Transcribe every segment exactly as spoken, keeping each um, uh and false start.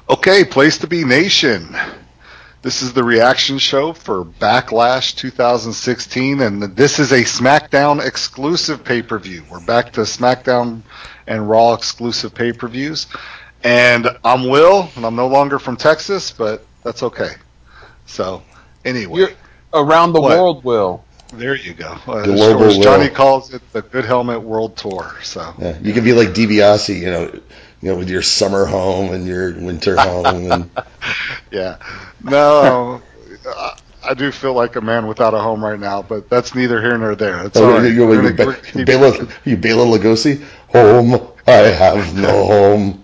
Okay, Place to Be Nation. This is the reaction show for Backlash twenty sixteen, and this is a SmackDown exclusive pay-per-view. We're back to SmackDown and Raw exclusive pay-per-views. And I'm Will, and I'm no longer from Texas, but that's okay. So, anyway. You're around the what? world, Will. There you go. Uh, Global or as Johnny Will. calls it, the Good Helmet World Tour. So yeah, you can be like DiBiase, you know, you know, with your summer home and your winter home, and yeah, no, I, I do feel like a man without a home right now, but that's neither here nor there. It's oh, all you're, right. you're, We're you're, gonna, we're Be- gonna keep Bela, trucking. you Bela Lugosi. Home, I have no home.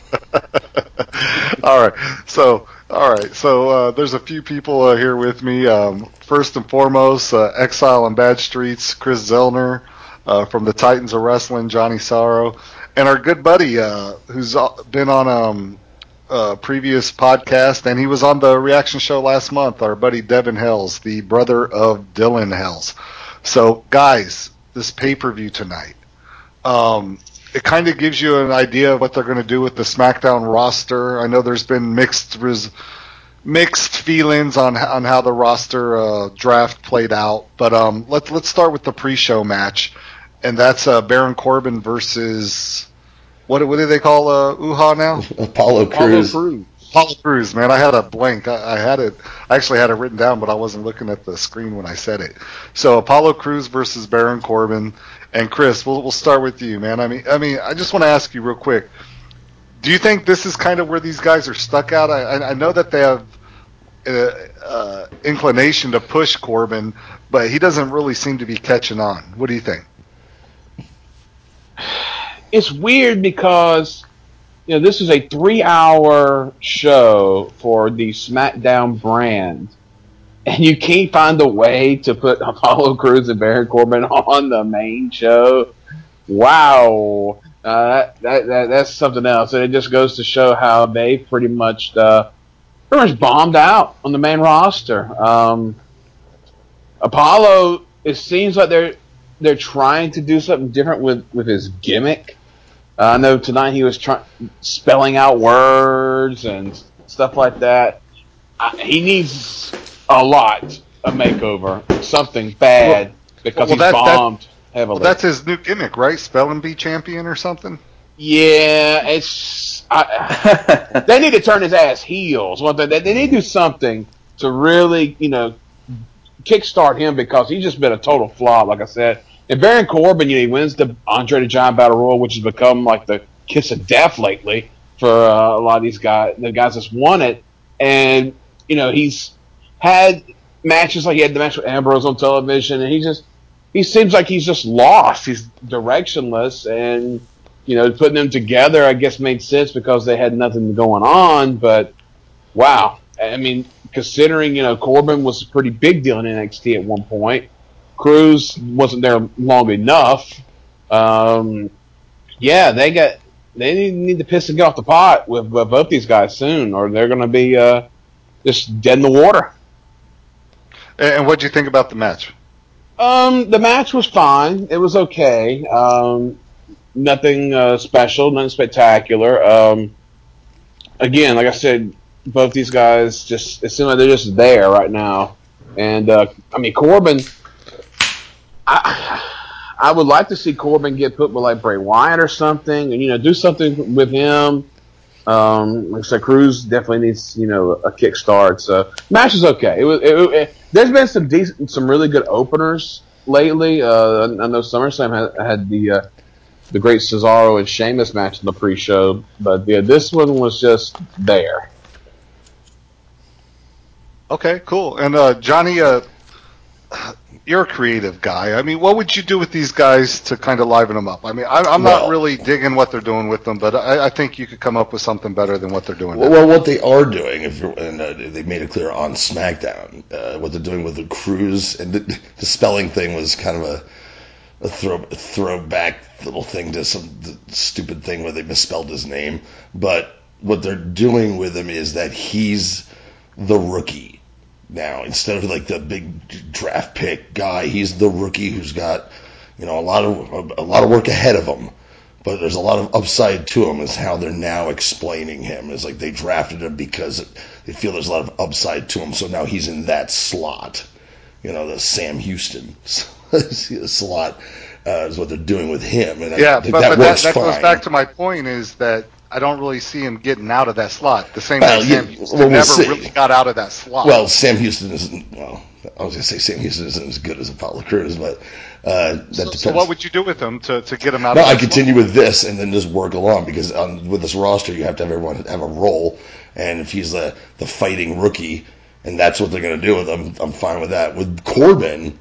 all right, so all right, so uh, there's a few people uh, here with me. Um, first and foremost, uh, Exile on Bad Streets, Chris Zellner. Uh, from the Titans of Wrestling, Johnny Sorrow, and our good buddy uh, who's been on um, uh, previous podcast, and he was on the reaction show last month, our buddy Devin Hells, the brother of Dylan Hells. So, guys, this pay-per-view tonight, um, it kind of gives you an idea of what they're going to do with the SmackDown roster. I know there's been mixed res- mixed feelings on on how the roster uh, draft played out, but um, let's let's start with the pre-show match, and that's uh, Baron Corbin versus what what do they call uh, U H A now? Apollo Crews. Crews. Apollo Crews, man, I had a blank. I, I had it. I actually had it written down, but I wasn't looking at the screen when I said it. So Apollo Crews versus Baron Corbin, and Chris, we'll we'll start with you, man. I mean, I mean, I just want to ask you real quick. Do you think this is kind of where these guys are stuck out? I, I know that they have uh, uh, inclination to push Corbin, but he doesn't really seem to be catching on. What do you think? It's weird because you know this is a three-hour show for the SmackDown brand, and you can't find a way to put Apollo Crews and Baron Corbin on the main show. Wow, uh, that, that, that that's something else, and it just goes to show how they pretty much uh, pretty much bombed out on the main roster. Um, Apollo, it seems like they're they're trying to do something different with, with his gimmick. Uh, I know tonight he was trying spelling out words and stuff like that. I, he needs a lot of makeover, something Well, bad because well, he's that that bombed well, heavily. that's his new gimmick, right? Spell and Bee champion or something. Yeah, it's I, they need to turn his ass heels. Well, they, they need to do something to really, you know, kickstart him because he's just been a total flop, like I said. And Baron Corbin, you know, he wins the Andre the Giant Battle Royal, which has become like the kiss of death lately for uh, a lot of these guys, the guys that's won it. And, you know, he's had matches like he had the match with Ambrose on television, and he just, he seems like he's just lost. He's directionless, and, you know, putting them together, I guess, made sense because they had nothing going on, but wow. I mean, considering, you know, Corbin was a pretty big deal in N X T at one point. Cruz wasn't there long enough. Um, yeah, they got they need, need to piss and get off the pot with, with both these guys soon, or they're going to be uh, just dead in the water. And, and what do you think about the match? Um, the match was fine. It was okay. Um, nothing uh, special, nothing spectacular. Um, again, like I said, both these guys just it seems like they're just there right now. And uh, I mean, Corbin, I I would like to see Corbin get put with like Bray Wyatt or something, and you know, do something with him. Um, like I said, Cruz definitely needs you know a kickstart. So match is okay. It was. It, it, there's been some decent, some really good openers lately. Uh, I know SummerSlam had, had the uh, the great Cesaro and Sheamus match in the pre-show, but yeah, this one was just there. Okay, cool. And uh, Johnny, uh, you're a creative guy. I mean, what would you do with these guys to kind of liven them up? I mean, I, I'm not Well, really digging what they're doing with them, but I, I think you could come up with something better than what they're doing now. well, what they are doing, if you're, and uh, they made it clear on SmackDown, uh, what they're doing with the Crews, and the, the spelling thing was kind of a, a throw a throwback little thing to some stupid thing where they misspelled his name. But what they're doing with him is that he's the rookie now instead of like the big draft pick guy. He's the rookie who's got you know a lot of a lot of work ahead of him. but there's a lot of upside to him. Is how they're now explaining him. It's like they drafted him because they feel there's a lot of upside to him. So now he's in that slot. You know, the Sam Houston slot uh, is what they're doing with him. And yeah, I think but that but works that, that fine. goes back to my point is that I don't really see him getting out of that slot. The same Well, way Sam yeah, Houston well, we'll never see. really got out of that slot. Well, Sam Houston isn't. Well, I was going to say Sam Houston isn't as good as Apollo Crews, but uh, that so, depends. so what would you do with him to, to get him out No, of that I continue slot? with this and then just work along because um, with this roster, you have to have everyone have a role. And if he's the the fighting rookie, and that's what they're going to do with him, I'm fine with that. With Corbin,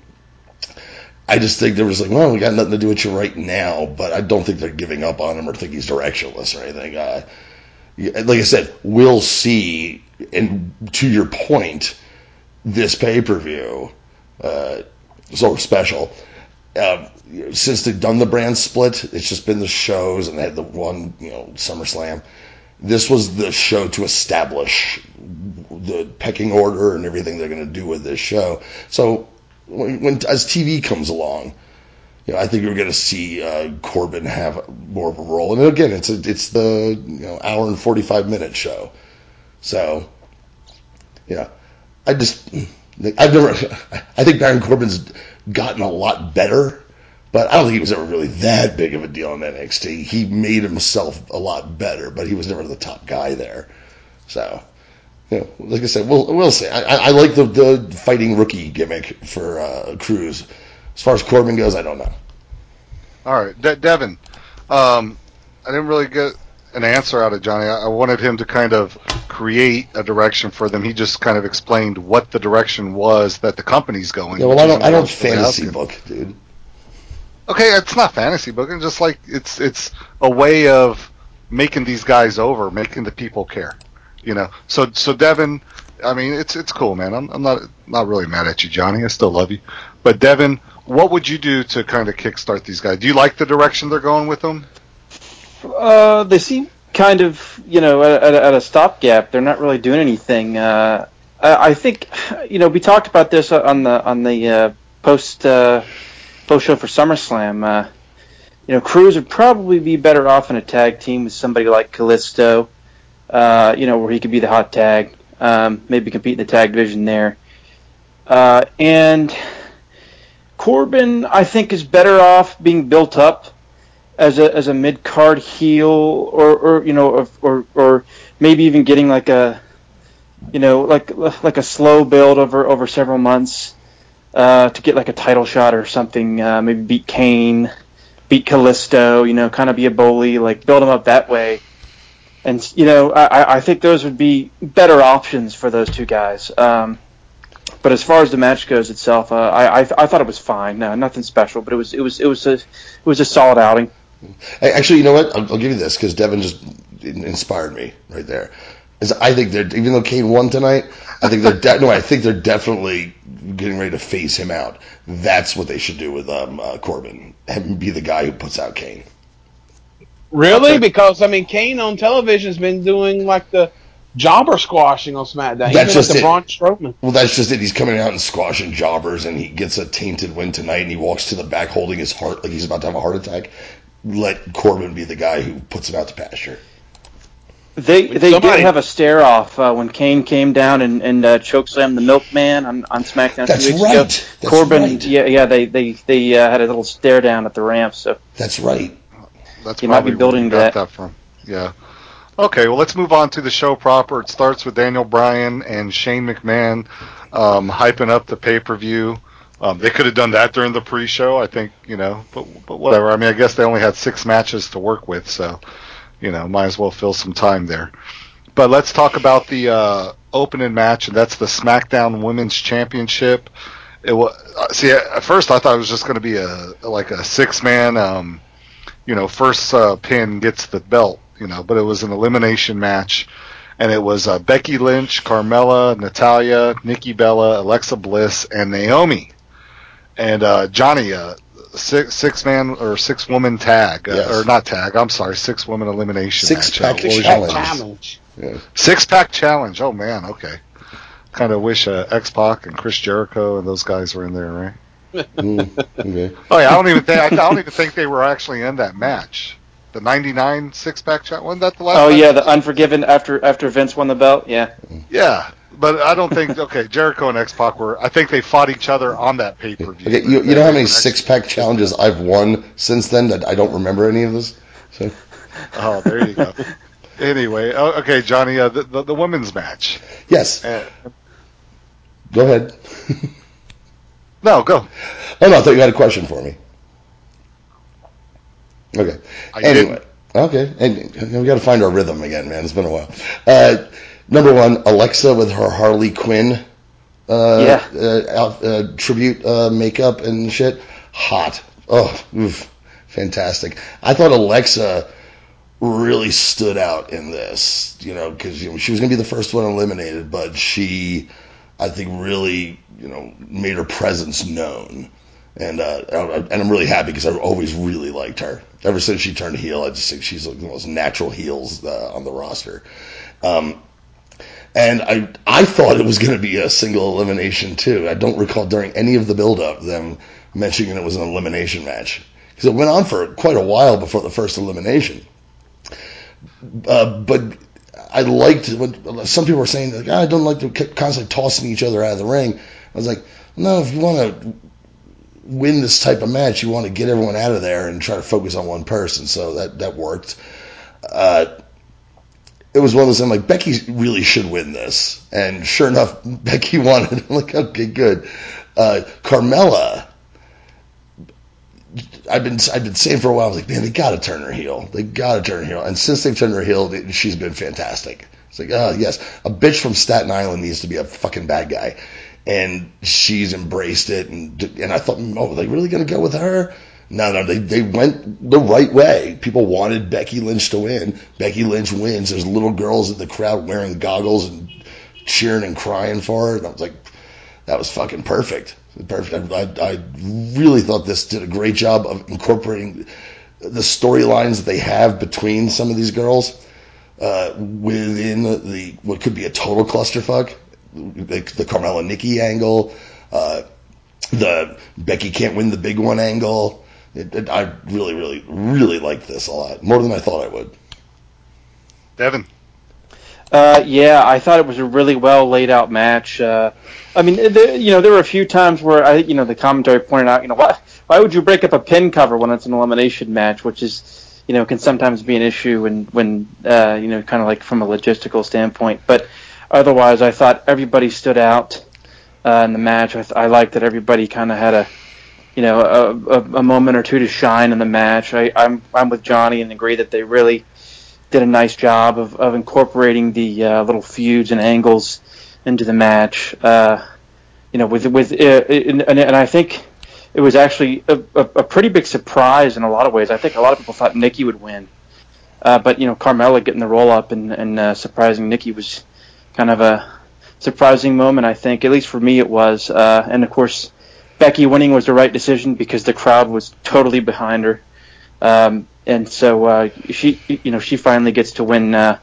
I just think there was like, well, we got nothing to do with you right now, but I don't think they're giving up on him or think he's directionless or anything. Uh, like I said, we'll see. And to your point, this pay per view, uh, sort of special. Uh, since they've done the brand split, it's just been the shows, and they had the one, you know, SummerSlam. This was the show to establish the pecking order and everything they're going to do with this show. So when, when as T V comes along, you know, I think we're going to see uh, Corbin have more of a role. And again, it's a, it's the you know hour and forty-five minute show. So, yeah, I just I've never I think Baron Corbin's gotten a lot better, but I don't think he was ever really that big of a deal in N X T. He made himself a lot better, but he was never the top guy there. So, you know, like I said, we'll we'll see. I, I like the the fighting rookie gimmick for uh, Cruz. As far as Corbin goes, I don't know. All right, De- Devin. Um, I didn't really get an answer out of Johnny. I, I wanted him to kind of create a direction for them. He just kind of explained what the direction was that the company's going. Yeah, well, which I don't isn't I what don't was really fantasy asking. book, dude. Okay, it's not fantasy booking. Just like it's it's a way of making these guys over, making the people care. You know. So so Devin, I mean, it's it's cool, man. I'm I'm not not really mad at you, Johnny. I still love you. But Devin, what would you do to kind of kickstart these guys? Do you like the direction they're going with them? Uh, they seem kind of, you know, at, at, at a stopgap. They're not really doing anything. Uh, I, I think, you know, we talked about this on the on the uh, post uh, post show for SummerSlam. Uh, you know, Cruz would probably be better off in a tag team with somebody like Kalisto. Uh, you know, where he could be the hot tag, um, maybe compete in the tag division there. Uh, and Corbin, I think, is better off being built up as a as a mid card heel, or, or you know, or, or or maybe even getting like a, you know, like like a slow build over over several months uh, to get like a title shot or something. Uh, maybe beat Kane, beat Kalisto, you know, kind of be a bully, like build him up that way. And you know, I, I think those would be better options for those two guys. Um, but as far as the match goes itself, uh, I, I I thought it was fine. No, nothing special, but it was it was it was a it was a solid outing. Actually, you know what? I'll, I'll give you this because Devin just inspired me right there. Is I think they're even though Kane won tonight, I think they're de- no, I think they're definitely getting ready to phase him out. That's what they should do with um, uh, Corbin. Have him be the guy who puts out Kane. Really? Okay. Because I mean, Kane on television's been doing like the jobber squashing on SmackDown. He's That's been like just the it. Braun Strowman. Well, that's just it. He's coming out and squashing jobbers, and he gets a tainted win tonight, and he walks to the back holding his heart like he's about to have a heart attack. Let Corbin be the guy who puts him out to pasture. They When they somebody- did have a stare off uh, when Kane came down and and uh, chokeslammed the Milkman on, on SmackDown That's two weeks right. ago. That's Corbin, right. yeah, yeah, they they they uh, had a little stare down at the ramp, so That's right. That's you might probably be where building you to got that. that from. Yeah. Okay, well, let's move on to the show proper. It starts with Daniel Bryan and Shane McMahon um, hyping up the pay-per-view. Um, they could have done that during the pre-show, I think, you know, but but whatever. I mean, I guess they only had six matches to work with, so, you know, might as well fill some time there. But let's talk about the uh, opening match, and that's the SmackDown Women's Championship. It was, see, at first I thought it was just going to be a like a six-man, um, you know, first uh, pin gets the belt. You know, but it was an elimination match, and it was uh, Becky Lynch, Carmella, Natalya, Nikki Bella, Alexa Bliss, and Naomi. And uh, Johnny, uh, six six man or six woman tag, uh, Yes. or not tag. I'm sorry, six woman elimination Six match. pack Uh, what was challenge. your- challenge. Yeah. Six pack challenge. Oh man, okay. Kind of wish uh, X-Pac and Chris Jericho and those guys were in there, right? Mm, okay. Oh yeah, I don't even think I don't even think they were actually in that match. The ninety-nine six-pack challenge. Wasn't that the last Oh match? yeah, the Unforgiven after after Vince won the belt. Yeah. Yeah, but I don't think, okay, Jericho and X-Pac were, I think they fought each other on that pay-per-view. Okay, you, you know how many six-pack X- challenges I've won since then that I don't remember any of this? So. Oh, there you go. Anyway, okay, Johnny, uh, the, the, the women's match. Yes. Uh, go ahead. No, go. Oh, no, I thought you had a question for me. Okay. I anyway. Didn't. Okay. And we got to find our rhythm again, man. It's been a while. Uh, number one, Alexa with her Harley Quinn uh, Yeah. uh, uh, tribute uh, makeup and shit. Hot. Oh, oof. Fantastic. I thought Alexa really stood out in this, you know, because you know, she was going to be the first one eliminated, but she, I think, really, you know, made her presence known. And uh, and I'm really happy because I always really liked her. Ever since she turned heel, I just think she's like the most natural heels uh, on the roster. Um, and I I thought it was going to be a single elimination too. I don't recall during any of the build-up them mentioning it was an elimination match because it went on for quite a while before the first elimination. Uh, but I liked when some people were saying like, I don't like to constantly tossing each other out of the ring. I was like, no, if you want to win this type of match, you want to get everyone out of there and try to focus on one person. So that that worked. Uh, it was one of those things like Becky really should win this, and sure enough, Becky won it. I'm like, okay, good. Uh, Carmella, I've been I've been saying for a while, I was like, man, they got to turn her heel. They got to turn her heel, and since they've turned her heel, she's been fantastic. It's like, oh yes, a bitch from Staten Island needs to be a fucking bad guy. And she's embraced it, and and I thought, oh, are they really going to go with her? No, no, they they went the right way. People wanted Becky Lynch to win. Becky Lynch wins. There's little girls in the crowd wearing goggles and cheering and crying for her. And I was like, that was fucking perfect. Perfect. I, I really thought this did a great job of incorporating the storylines that they have between some of these girls uh, within the, the what could be a total clusterfuck. The, the Carmella Nikki angle, uh, the Becky can't win the big one angle. It, it, I really, really, really liked this a lot. More than I thought I would. Devin. Uh, yeah, I thought it was a really well laid out match. Uh, I mean, there, you know, there were a few times where I, you know, the commentary pointed out, you know, why, why would you break up a pin cover when it's an elimination match, which is, you know, can sometimes be an issue when, when, uh, you know, kind of like from a logistical standpoint. But otherwise, I thought everybody stood out uh, in the match. I, th- I liked that everybody kind of had a, you know, a, a, a moment or two to shine in the match. I, I'm, I'm with Johnny and agree that they really did a nice job of, of incorporating the uh, little feuds and angles into the match. Uh, you know, with with uh, and, and I think it was actually a, a, a pretty big surprise in a lot of ways. I think a lot of people thought Nikki would win, uh, but you know, Carmella getting the roll up and, and uh, surprising Nikki was kind of a surprising moment. I think, at least for me, it was. Uh, and of course, Becky winning was the right decision because the crowd was totally behind her. Um, and so uh, she, you know, she finally gets to win uh,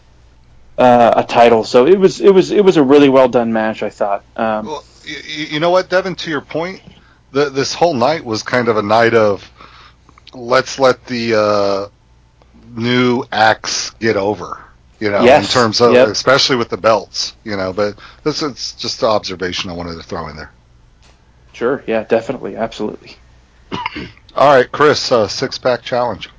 uh, a title. So it was, it was, it was a really well done match, I thought. Um, Well, you, you know what, Devin? To your point, the, this whole night was kind of a night of let's let the uh, new acts get over. You know, yes, in terms of, yep. especially with the belts. You know, but this is just the observation I wanted to throw in there. Sure, yeah, definitely, absolutely. All right, Chris, uh, six pack challenge.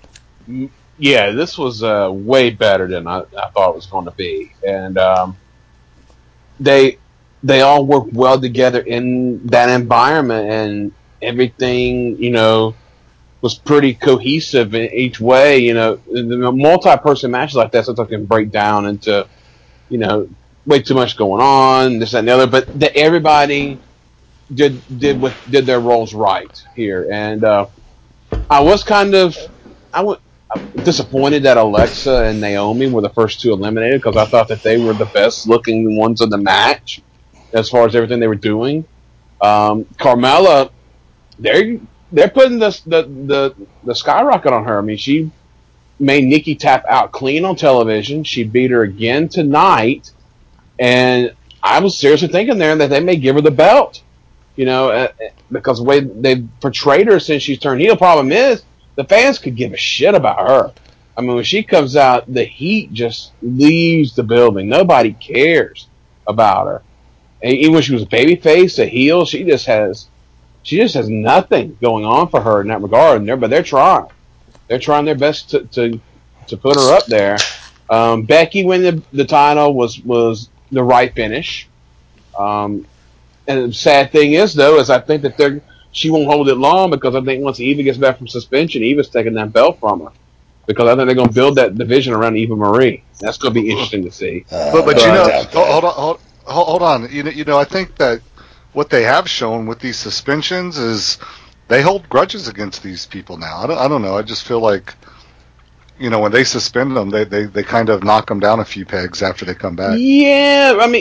Yeah, this was uh, way better than I, I thought it was going to be, and um, they they all worked well together in that environment, and everything, you know, was pretty cohesive in each way. You know, the multi-person matches like that sometimes can break down into, you know, way too much going on, this that, and the other. But the, everybody did did with did their roles right here, and uh, I was kind of I was disappointed that Alexa and Naomi were the first two eliminated because I thought that they were the best looking ones of the match as far as everything they were doing. Um, Carmella, they're they're putting the, the the the skyrocket on her. I mean, she made Nikki tap out clean on television. She beat her again tonight, and I was seriously thinking there that they may give her the belt. You know, uh, because the way they've portrayed her since she's turned heel. Problem is, the fans could give a shit about her. I mean, when she comes out, the heat just leaves the building. Nobody cares about her. And even when she was a babyface, a heel, she just has she just has nothing going on for her in that regard. And they're, but they're trying. They're trying their best to to, to put her up there. Um, Becky winning the, the title was was the right finish. Um, and the sad thing is, though, is I think that they're she won't hold it long because I think once Eva gets back from suspension, Eva's taking that belt from her. Because I think they're going to build that division around Eva Marie. That's going to be interesting to see. Uh, But but no, you I know, doubt hold, that. hold on, hold, hold hold on. You know, you know, I think that what they have shown with these suspensions is they hold grudges against these people now. I don't, I don't know. I just feel like, you know, when they suspend them, they, they, they kind of knock them down a few pegs after they come back. Yeah, I mean,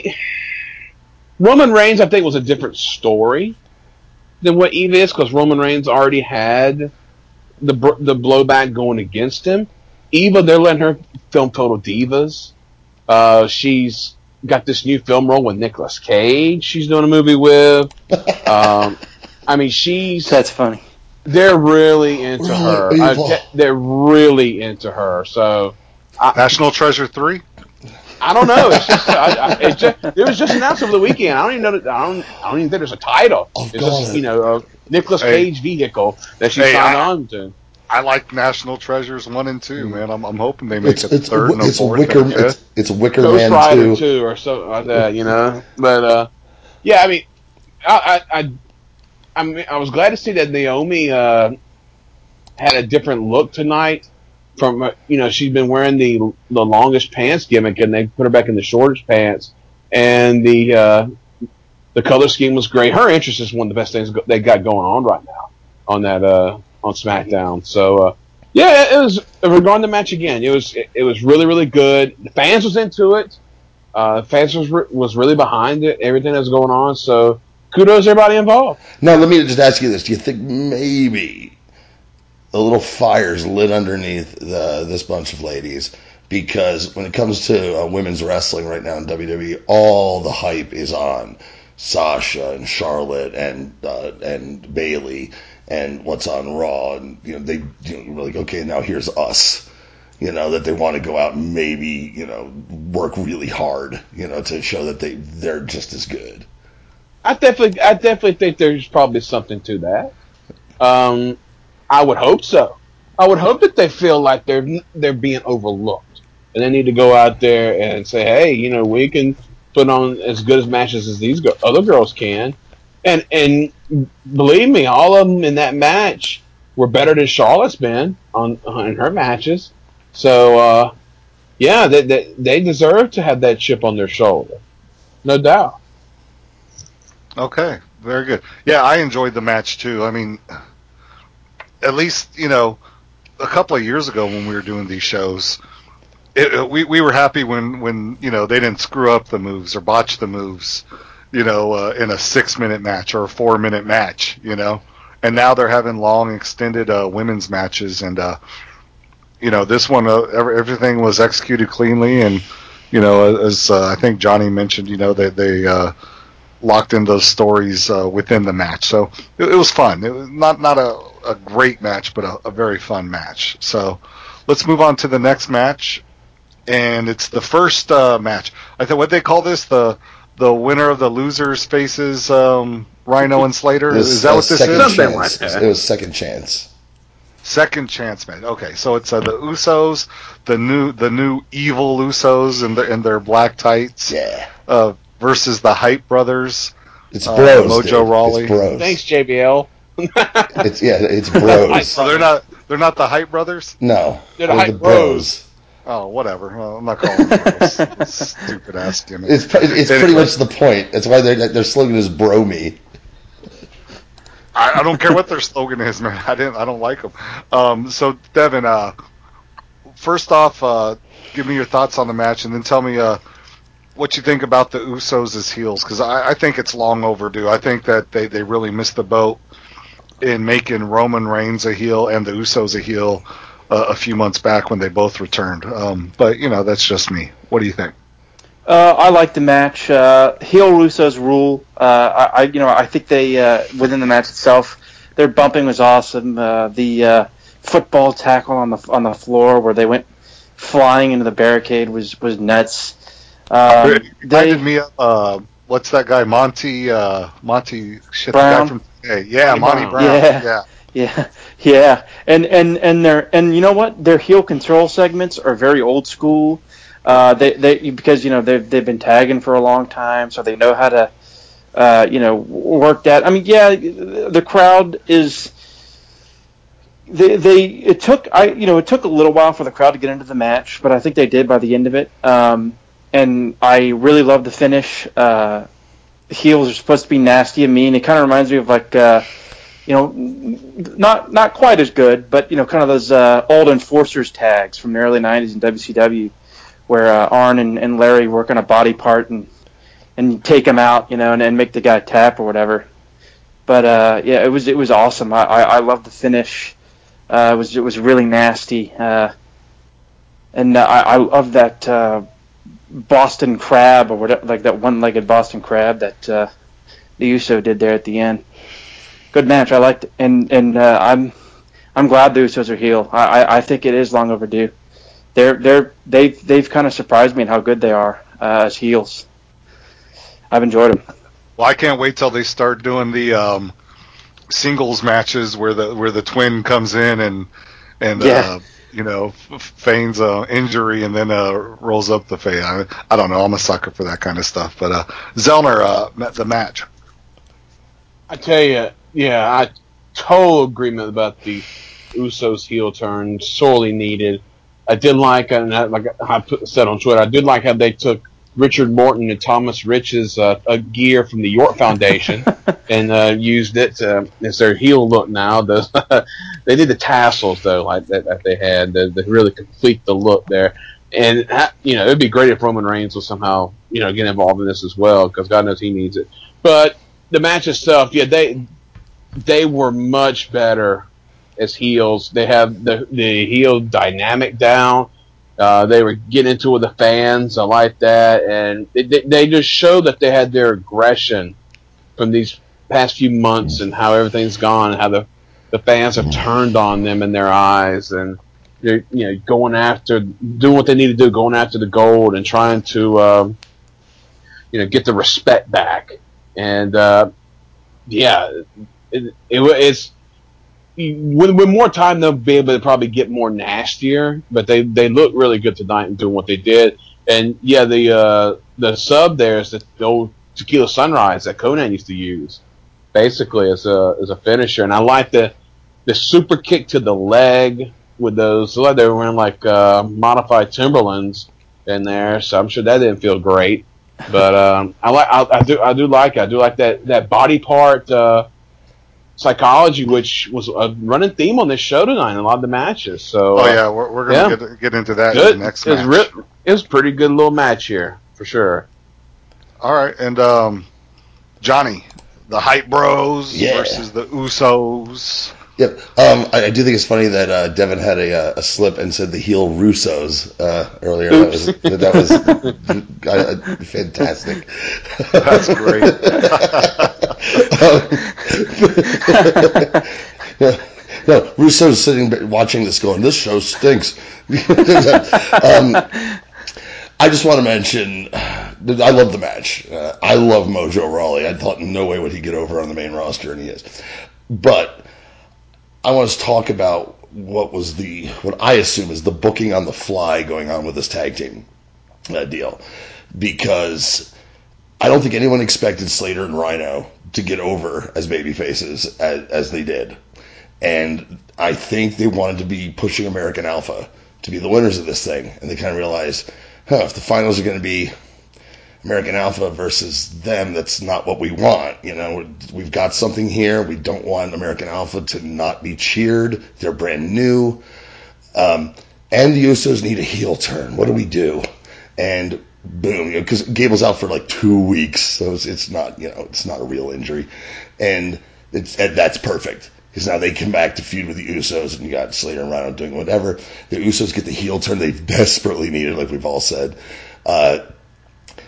Roman Reigns, I think, was a different story than what Eva is because Roman Reigns already had the the blowback going against him. Eva, they're letting her film Total Divas. Uh, she's got this new film role with Nicolas Cage. She's doing a movie with. Um, I mean, she's. That's funny. They're really into her. Uh, they're really into her. So, I, National Treasure three. I don't know. It's just, I, I, it's just it was just announced over the weekend. I don't even know. That, I don't. I don't even think there's a title. I've It's got just it. you know a Nicolas Hey. Cage vehicle that she Hey, signed I- on to. I like National Treasures one and two, man. I'm I'm hoping they make It's a it's third and a it's fourth Wicker and a fifth. it's, it's Wicker Ghost Man Rider two. two or something like that, you know. But uh, yeah, I mean, I I I, I, mean, I was glad to see that Naomi uh, had a different look tonight. From uh, you know, she's been wearing the the longest pants gimmick, and they put her back in the shortest pants, and the uh, the color scheme was great. Her interest is one of the best things they got going on right now on that uh, on SmackDown. So. Uh, Yeah, it was regarding the match again. It was it, it was really really good. The fans was into it. Uh, fans was re- was really behind it. Everything that was going on. So kudos to everybody involved. Now let me just ask you this: do you think maybe a little fire's lit underneath the, this bunch of ladies? Because when it comes to uh, women's wrestling right now in W W E, all the hype is on Sasha and Charlotte and uh, and Bayley and what's on Raw, and you know they you know, like okay now here's us, you know that they want to go out and maybe you know work really hard, you know to show that they they're just as good. I definitely I definitely think there's probably something to that. Um, I would hope so. I would hope that they feel like they're they're being overlooked, and they need to go out there and say, hey, you know, we can put on as good as matches as these go- other girls can, and and believe me, all of them in that match were better than Charlotte's been on, on in her matches. So uh, yeah, they, they they deserve to have that chip on their shoulder, no doubt. Okay, very good. Yeah, I enjoyed the match too. I mean, at least you know, a couple of years ago when we were doing these shows, it, we we were happy when when you know they didn't screw up the moves or botch the moves, you know, uh, in a six minute match or a four minute match, you know. And now they're having long extended uh, women's matches, and uh, you know this one uh, everything was executed cleanly, and you know as uh, I think Johnny mentioned, you know they they uh, locked in those stories uh, within the match, so it, it was fun. It was not not a, a great match, but a, a very fun match. So let's move on to the next match, and it's the first uh, match. I think what they call this the the winner of the losers faces um, Rhino and Slater. It was Is that a what this second is? Something like chance. that. It was second chance. Second chance match. Okay, so it's uh, the Usos, the new the new evil Usos in their in their black tights, Yeah, uh, versus the Hype Brothers, it's uh, bros, Mojo dude. Rawley. It's bros. Thanks, J B L. It's yeah, it's Hype bros. So they're Brothers. not they're not the Hype Brothers. No, They're the they're the Hype Bros. bros. Oh, whatever. Well, I'm not calling them bros. Stupid ass gimmick. It's pre- it's pretty Anyway, much the point. That's why their their slogan is "Bro Me." I, I don't care what their slogan is, man. I didn't. I don't like them. Um, so Devin, uh, first off, uh, give me your thoughts on the match, and then tell me uh, what you think about the Usos as heels, because I, I think it's long overdue. I think that they, they really missed the boat in making Roman Reigns a heel and the Usos a heel uh, a few months back when they both returned. Um, but you know, that's just me. What do you think? Uh, I like the match. Uh, heel Russo's rule. Uh, I, I, you know, I think they uh, within the match itself, their bumping was awesome. Uh, the uh, football tackle on the on the floor where they went flying into the barricade was was nuts. Um, it reminded they me of uh, what's that guy Monty uh, Monty shit the guy Brown. from hey yeah Monty Monty Brown. Brown Yeah. yeah. Yeah, yeah, and and and their and you know what, their heel control segments are very old school. Uh, they they because you know they've they've been tagging for a long time, so they know how to uh, you know work that. I mean, yeah, the crowd is they they it took I you know it took a little while for the crowd to get into the match, but I think they did by the end of it. Um, and I really love the finish. Uh, heels are supposed to be nasty and mean. It kind of reminds me of like. Uh, You know, not not quite as good, but you know, kind of those uh, old enforcers tags from the early nineties in W C W, where uh, Arn and, and Larry work on a body part and and take him out, you know, and, and make the guy tap or whatever. But uh, yeah, it was it was awesome. I I, I love the finish. Uh, it was it was really nasty, uh, and uh, I I love that uh, Boston Crab or whatever, like that one-legged Boston Crab that uh, the Uso did there at the end. Good match. I liked it, and and uh, I'm I'm glad the Usos are heel. I, I, I think it is long overdue. They're they're they've they've kind of surprised me in how good they are uh, as heels. I've enjoyed them. Well, I can't wait till they start doing the um, singles matches where the where the twin comes in and and Yeah. uh, you know f- feigns uh, injury and then uh, rolls up the face. I, I don't know. I'm a sucker for that kind of stuff. But uh, Zellner, uh, met the match. I tell you, yeah, I total agreement about the Usos heel turn, sorely needed. I did like, and I, like I put, said on Twitter, I did like how they took Richard Morton and Thomas Rich's uh, a gear from the York Foundation and uh, used it to, as their heel look now. The, they did the tassels though, like that, that they had to, to really complete the look there. And you know, it'd be great if Roman Reigns was somehow you know get involved in this as well, because God knows he needs it. But the match itself, yeah, they they were much better as heels. They have the the heel dynamic down. Uh, they were getting into it with the fans. I like that, and they, they just showed that they had their aggression from these past few months and how everything's gone, and how the the fans have turned on them in their eyes, and they're you know going after doing what they need to do, going after the gold and trying to um, you know get the respect back. And uh, yeah, it, it, it's with, with more time they'll be able to probably get more nastier, but they, they look really good tonight and doing what they did. And yeah, the uh, the sub there is the, the old Tequila Sunrise that Conan used to use, basically as a as a finisher. And I like the the super kick to the leg with those. Like they were wearing like uh, modified Timberlands in there, so I'm sure that didn't feel great. But um, I like I, I do I do like it. I do like that that body part. Uh, psychology, which was a running theme on this show tonight in a lot of the matches. So, Oh uh, yeah, we're, we're yeah, gonna get get into that in the good. next It was match. re- it was a pretty good little match here for sure. All right, and um, Johnny, the Hype Bros Yeah. versus the Usos. Yep. Um, I, I do think it's funny that uh, Devin had a, a slip and said the heel Russos uh, earlier. Oops. That was that was uh, fantastic. That's great. um, no, Russo's sitting watching this going, this show stinks. um, I just want to mention, I love the match. Uh, I love Mojo Rawley. I thought no way would he get over on the main roster, and he is. But I want to talk about what was the, what I assume is the booking on the fly going on with this tag team uh, deal. Because I don't think anyone expected Slater and Rhino to get over as baby faces as, as they did. And I think they wanted to be pushing American Alpha to be the winners of this thing. And they kind of realized, huh, if the finals are going to be American Alpha versus them, that's not what we want. You know, we've got something here. We don't want American Alpha to not be cheered. They're brand new. Um, and the Usos need a heel turn. What do we do? And boom, because you know, Gable's out for like two weeks, so it's, it's not, you know, it's not a real injury. And it's and that's perfect. Because now they come back to feud with the Usos, and you got Slater and Rhino doing whatever. The Usos get the heel turn they desperately needed, like we've all said. Uh,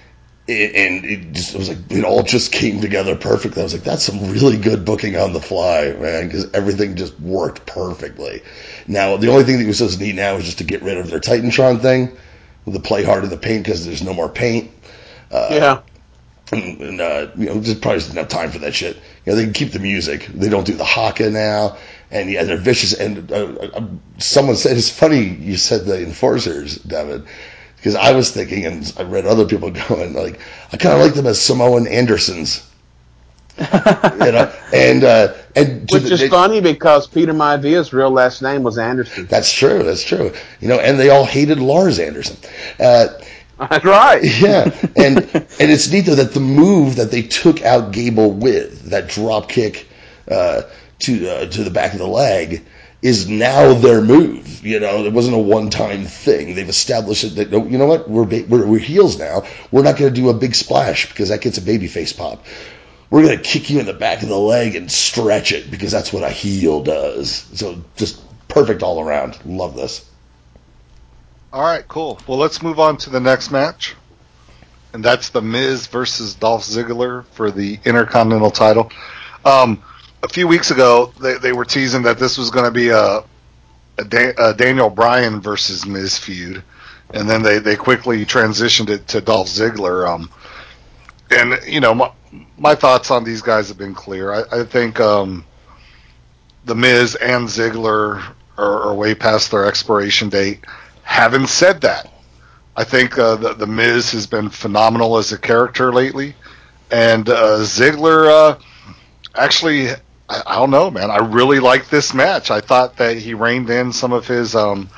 it, and it just it was like it all just came together perfectly. I was like, that's some really good booking on the fly, man, because everything just worked perfectly. Now, the only thing that was so neat now is just to get rid of their Titantron thing, with the play hard in the paint because there's no more paint. Uh, yeah. And, and uh, you know, there's probably just enough time for that shit. You know, they can keep the music. They don't do the haka now, and yeah, they're vicious. And uh, uh, someone said it's funny you said the enforcers, Devin, because I was thinking, and I read other people going like, I kind of like them as Samoan Andersons, you know, and uh, and Which the, is they, funny because Peter Maivia's real last name was Anderson. That's true. That's true. You know, and they all hated Lars Anderson. Uh, That's right. Yeah, and and it's neat though that the move that they took out Gable with, that drop kick uh, to uh, to the back of the leg, is now their move. You know, it wasn't a one time thing. They've established it that, you know what, we're we're, we're heels now. We're not going to do a big splash because that gets a babyface pop. We're going to kick you in the back of the leg and stretch it because that's what a heel does. So just perfect all around. Love this. All right, cool. Well, let's move on to the next match. And that's The Miz versus Dolph Ziggler for the Intercontinental title. Um, a few weeks ago, they, they were teasing that this was going to be a, a, da- a Daniel Bryan versus Miz feud. And then they, they quickly transitioned it to Dolph Ziggler. Um, and, you know, my, my thoughts on these guys have been clear. I, I think um, The Miz and Ziggler are, are way past their expiration date. Having said that, I think uh, the, the Miz has been phenomenal as a character lately, and uh, Ziggler uh, actually, I, I don't know, man. I really liked this match. I thought that he reined in some of his um,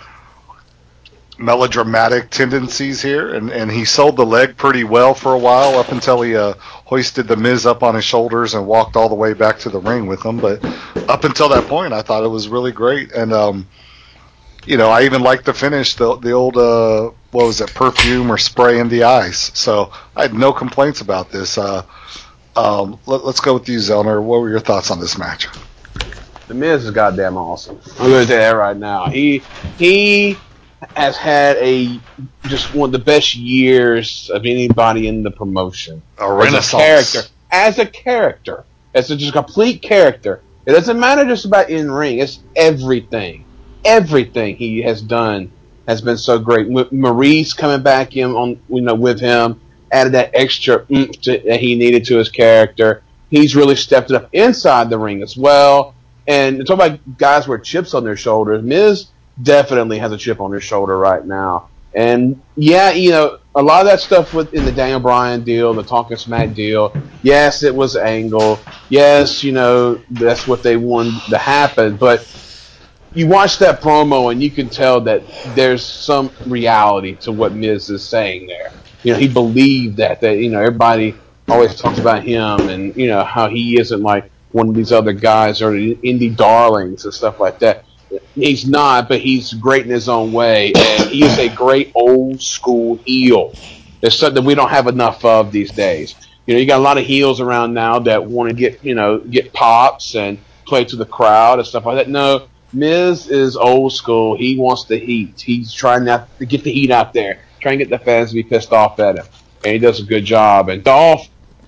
melodramatic tendencies here, and, and he sold the leg pretty well for a while up until he uh, hoisted the Miz up on his shoulders and walked all the way back to the ring with him. But up until that point, I thought it was really great, and um, you know, I even liked the finish, the the old uh, what was it, perfume or spray in the eyes. So I had no complaints about this. Uh, um, let, let's go with you, Zellner. What were your thoughts on this match? The Miz is goddamn awesome. I'm going to tell you that right now. He he has had a just one of the best years of anybody in the promotion. A as renaissance. a character, as a character, as a just complete character. It doesn't matter just about in ring. It's everything. Everything he has done has been so great. M- Maurice coming back in on you know with him added that extra oomph to, that he needed to his character. He's really stepped it up inside the ring as well. And talk about guys with chips on their shoulders. Miz definitely has a chip on his shoulder right now. And yeah, you know, a lot of that stuff with in the Daniel Bryan deal, the Talking Smack deal. Yes, it was Angle. Yes, you know, that's what they wanted to happen. But you watch that promo and you can tell that there's some reality to what Miz is saying there. You know, he believed that, that, you know, everybody always talks about him and, you know, how he isn't like one of these other guys or indie darlings and stuff like that. He's not, but he's great in his own way, and he is a great old school heel. It's something we don't have enough of these days. You know, you got a lot of heels around now that want to get, you know, get pops and play to the crowd and stuff like that. No, Miz is old school. He wants the heat. He's trying not to get the heat out there, trying to get the fans to be pissed off at him, and he does a good job. And Dolph,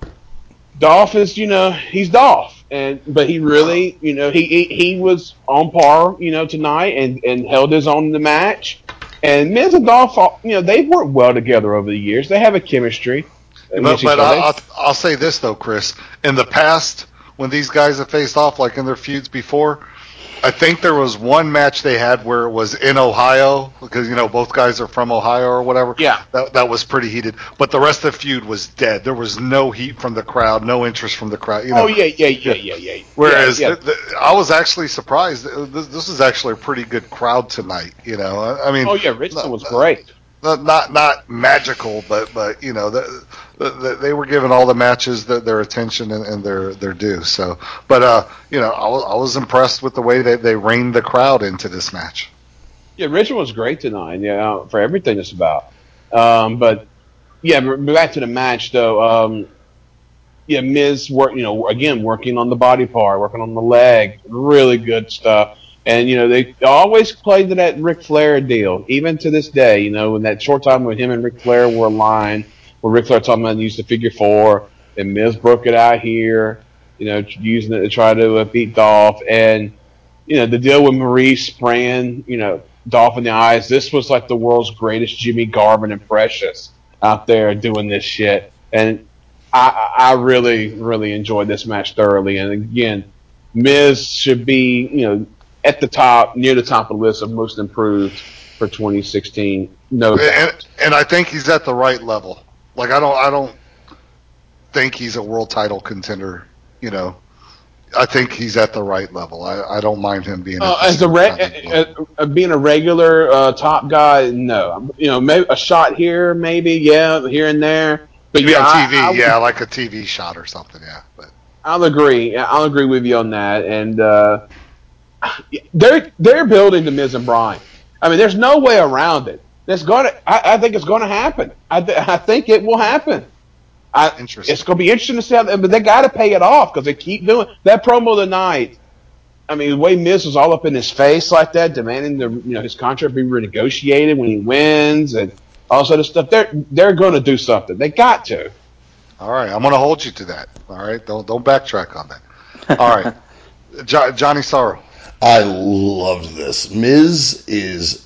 Dolph is, you know, he's Dolph, and but he really, you know, he he, he was on par, you know, tonight, and and held his own in the match. And Miz and Dolph, you know, they've worked well together over the years. They have a chemistry But against each but other. I'll, I'll say this though, Chris. In the past, when these guys have faced off, like in their feuds before, I think there was one match they had where it was in Ohio because you know both guys are from Ohio or whatever. Yeah. that that was pretty heated. But the rest of the feud was dead. There was no heat from the crowd, no interest from the crowd. You know. Oh yeah, yeah, yeah, yeah, yeah. yeah. Whereas yeah, yeah. The, the, I was actually surprised. This, this is actually a pretty good crowd tonight. You know, I, I mean, oh yeah, Richmond not, was great. Not, not not magical, but but you know, the, the, the, they were giving all the matches the, their attention and, and their their due. So, but uh, you know, I was I was impressed with the way that they reined the crowd into this match. Yeah, Richmond was great tonight. Yeah, for everything it's about. Um, but yeah, back to the match though. Um, yeah, Miz work, you know, again working on the body part, working on the leg, really good stuff. And you know, they always played to that Ric Flair deal, even to this day. You know, in that short time when him and Ric Flair were aligned, where Ric Flair talking about use the figure four, and Miz broke it out here, you know, using it to try to uh, beat Dolph, and you know the deal with Marie spraying, you know, Dolph in the eyes. This was like the world's greatest Jimmy Garvin and Precious out there doing this shit, and I, I really, really enjoyed this match thoroughly. And again, Miz should be, you know, at the top, near the top of the list of most improved for twenty sixteen, no doubt. And, and I think he's at the right level. Like I don't, I don't think he's a world title contender. You know, I think he's at the right level. I, I don't mind him being Uh, at as a re- uh, uh, being a regular uh, top guy, no. You know, maybe a shot here, maybe, yeah, here and there. But maybe yeah, on T V, I, I, yeah, like a T V shot or something, yeah. But I'll agree. I'll agree with you on that. And uh, they're they're building the Miz and Bryan. I mean, there's no way around it. That's gonna. I, I think it's going to happen. I, th- I think it will happen. I, interesting. It's going to be interesting to see how. But they got to pay it off because they keep doing that promo tonight. I mean, the way Miz was all up in his face like that, demanding the you know his contract be renegotiated when he wins and all this other stuff. They're they're going to do something. They got to. All right, I'm going to hold you to that. All right, don't don't backtrack on that. All right, jo- Johnny Sorrow. I loved this. Miz is.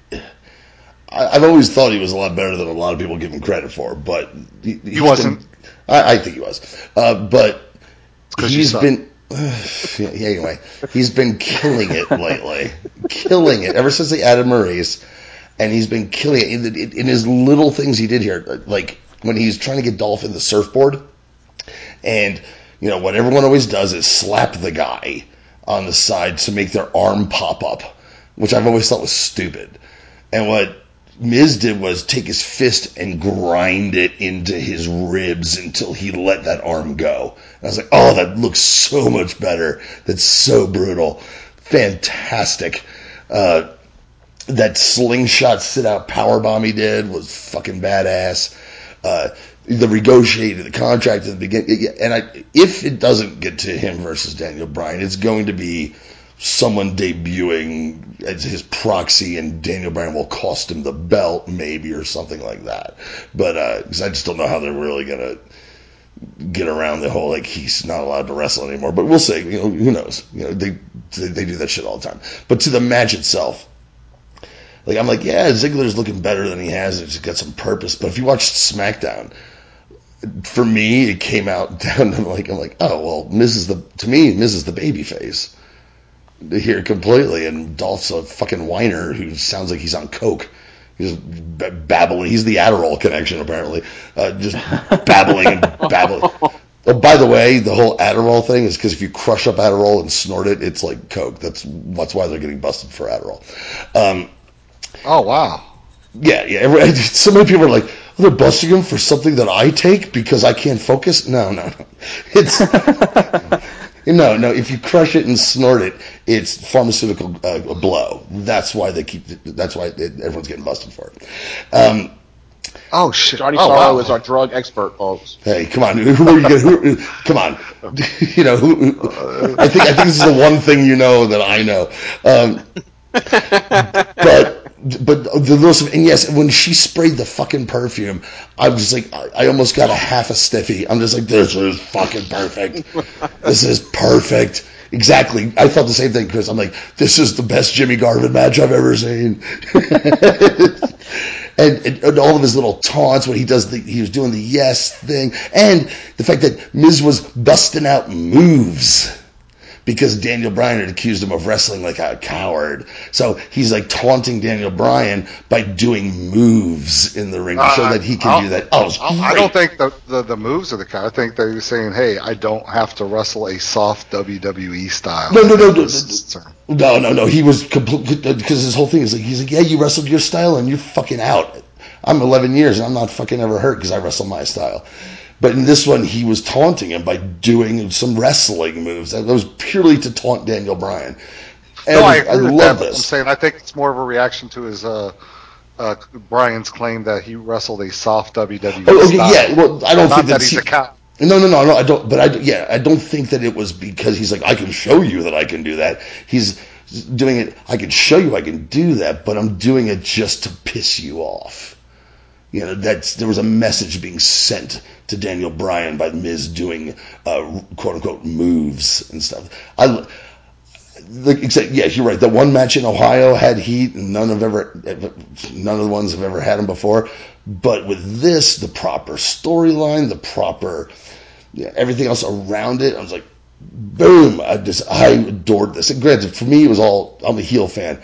I, I've always thought he was a lot better than a lot of people give him credit for, but he, He wasn't. Been, I, I think he was, uh, but he's you been. Yeah, anyway, he's been killing it lately, killing it ever since they added Maurice, and he's been killing it in, in, in his little things he did here, like when he's trying to get Dolph in the surfboard, and you know what everyone always does is slap the guy on the side to make their arm pop up, which I've always thought was stupid, and what Miz did was take his fist and grind it into his ribs until he let that arm go. And I was like, oh, that looks so much better. That's so brutal. Fantastic. Uh, that slingshot sit-out powerbomb he did was fucking badass. Uh, the negotiated the contract at the beginning. And I, if it doesn't get to him versus Daniel Bryan, it's going to be someone debuting as his proxy, and Daniel Bryan will cost him the belt, maybe, or something like that. But because uh, I just don't know how they're really gonna get around the whole like he's not allowed to wrestle anymore. But we'll see. You know, who knows? You know, they they, they do that shit all the time. But to the match itself, like I'm like, yeah, Ziggler's looking better than he has. It's got some purpose. But if you watch SmackDown, for me, it came out down to like I'm like, oh well, Miz is the to me, Miz is the baby face here completely, and Dolph's a fucking whiner who sounds like he's on coke. He's b- babbling. He's the Adderall connection, apparently. Uh, just babbling and babbling. Oh, by the way, the whole Adderall thing is because if you crush up Adderall and snort it, it's like coke. That's that's why they're getting busted for Adderall. Um, oh wow. Yeah, yeah. Every, so many people are like, oh, they're busting him for something that I take because I can't focus. No, no, no. It's no, no. If you crush it and snort it, it's pharmaceutical uh, blow. That's why they keep. That's why it, everyone's getting busted for it. Um, oh shit! Johnny oh, Sorrow wow. is our drug expert, folks. Hey, come on. Who are you going? Who? Come on. You know. Who, who, I think. I think this is the one thing you know that I know. Um, but. But the little and yes, when she sprayed the fucking perfume, I was like, I almost got a half a stiffy. I'm just like, this is fucking perfect. This is perfect. Exactly. I felt the same thing because I'm like, this is the best Jimmy Garvin match I've ever seen. and, and, and all of his little taunts when he does the, he was doing the yes thing, and the fact that Miz was busting out moves. Because Daniel Bryan had accused him of wrestling like a coward. So he's like taunting Daniel Bryan by doing moves in the ring to show uh, that he can I'll, do that. Oh, I don't think the, the, the moves are the kind. I think they're saying, hey, I don't have to wrestle a soft W W E style. No, no, no, no, no, no, no, no. He was complete because his whole thing is like, he's like, yeah, you wrestled your style and you're fucking out. I'm eleven years and I'm not fucking ever hurt because I wrestle my style. But in this one, he was taunting him by doing some wrestling moves. That was purely to taunt Daniel Bryan. And no, I agree I with love that. this. I'm saying I think it's more of a reaction to his uh, uh, Bryan's claim that he wrestled a soft W W E oh, okay, style. Yeah, well, I don't Not think that he's he, a cow. No, no, no, no. I don't. But I, yeah, I don't think that it was because he's like, I can show you that I can do that. He's doing it. I can show you I can do that, but I'm doing it just to piss you off. You know, that's there was a message being sent to Daniel Bryan by Miz doing uh, quote unquote moves and stuff. I like, except, yes, you're right. The one match in Ohio had heat, and none have ever, none of the ones have ever had them before. But with this, the proper storyline, the proper, yeah, everything else around it, I was like, boom! I just, I adored this. And granted, for me, it was all. I'm a heel fan.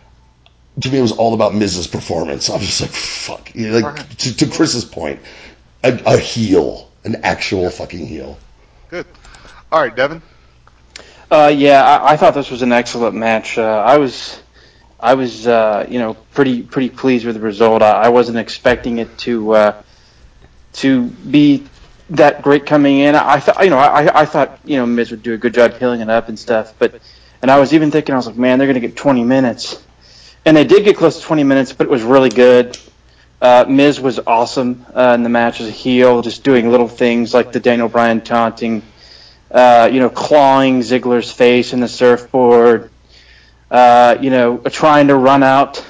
To me, it was all about Miz's performance. I was just like, fuck. You know, like to, to Chris's point, a, a heel, an actual fucking heel. Good. All right, Devin. Uh, yeah, I, I thought this was an excellent match. Uh, I was, I was, uh, you know, pretty pretty pleased with the result. I, I wasn't expecting it to uh, to be that great coming in. I thought, you know, I, I thought, you know, Miz would do a good job healing it up and stuff. But, and I was even thinking, I was like, man, they're going to get twenty minutes, and they did get close to twenty minutes, but it was really good. Uh, Miz was awesome uh, in the match as a heel, just doing little things like the Daniel Bryan taunting. Uh, you know, clawing Ziggler's face in the surfboard, uh, you know, trying to run out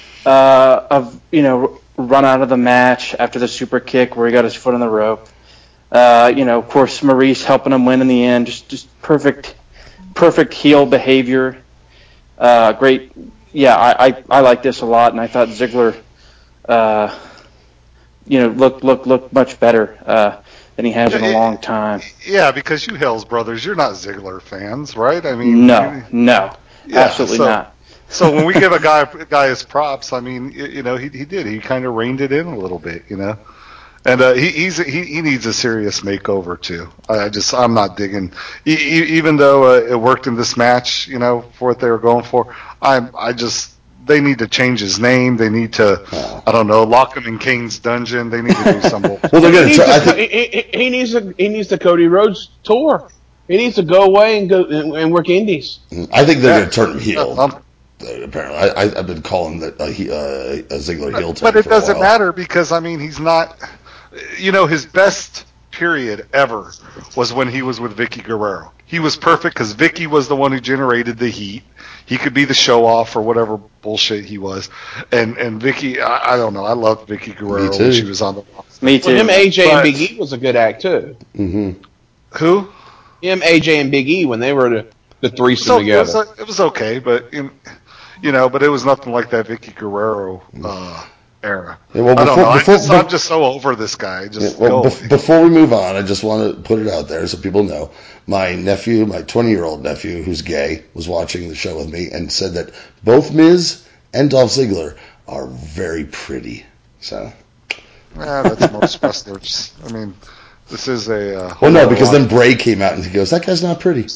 uh, of, you know, run out of the match after the super kick where he got his foot on the rope. Uh, you know, of course, Maurice helping him win in the end. Just, just perfect, perfect heel behavior. Uh, great. Yeah, I, I, I like this a lot, and I thought Ziggler, uh, you know, looked, looked, looked much better. Uh, than he has in a long time. Yeah, because you Hell's Brothers, you're not Ziggler fans, right? I mean, no, you, no, yeah, absolutely so, not. So when we give a guy a guy his props, I mean, you, you know, he he did. He kind of reined it in a little bit, you know. And uh, he he's he, he needs a serious makeover too. I just I'm not digging, e- even though uh, it worked in this match, you know, for what they were going for. I'm I just. They need to change his name. They need to, I don't know, lock him in Kane's dungeon. They need to do something. Well, they're going He to needs try. I to, think he, he, he needs to he needs the Cody Rhodes tour. He needs to go away and go and, and work indies. I think they're Yeah. going to turn him heel. Um, uh, apparently, I, I, I've been calling that uh, he, uh, a Ziggler heel turn but it for a doesn't while. matter because I mean he's not. You know, his best period ever was when he was with Vicky Guerrero. He was perfect because Vicky was the one who generated the heat. He could be the show off or whatever bullshit he was. And and Vicky, I, I don't know. I loved Vicky Guerrero Me too. when she was on the roster. Me too. Well, him, A J, But- and Big E was a good act too. Mm-hmm. Who? Him, A J, and Big E when they were the, the threesome So it together. was, it was okay, but in, you know, but it was nothing like that Vicky Guerrero uh, era. Yeah, well, I don't before- know. before- I just, I'm just so over this guy. Just Yeah, well, go. bef- before we move on, I just want to put it out there so people know. My nephew, my twenty-year-old nephew, who's gay, was watching the show with me and said that both Miz and Dolph Ziggler are very pretty. So, Yeah, that's most wrestlers. I mean, this is a. Uh, well, no, because then Bray came out and he goes, "That guy's not pretty."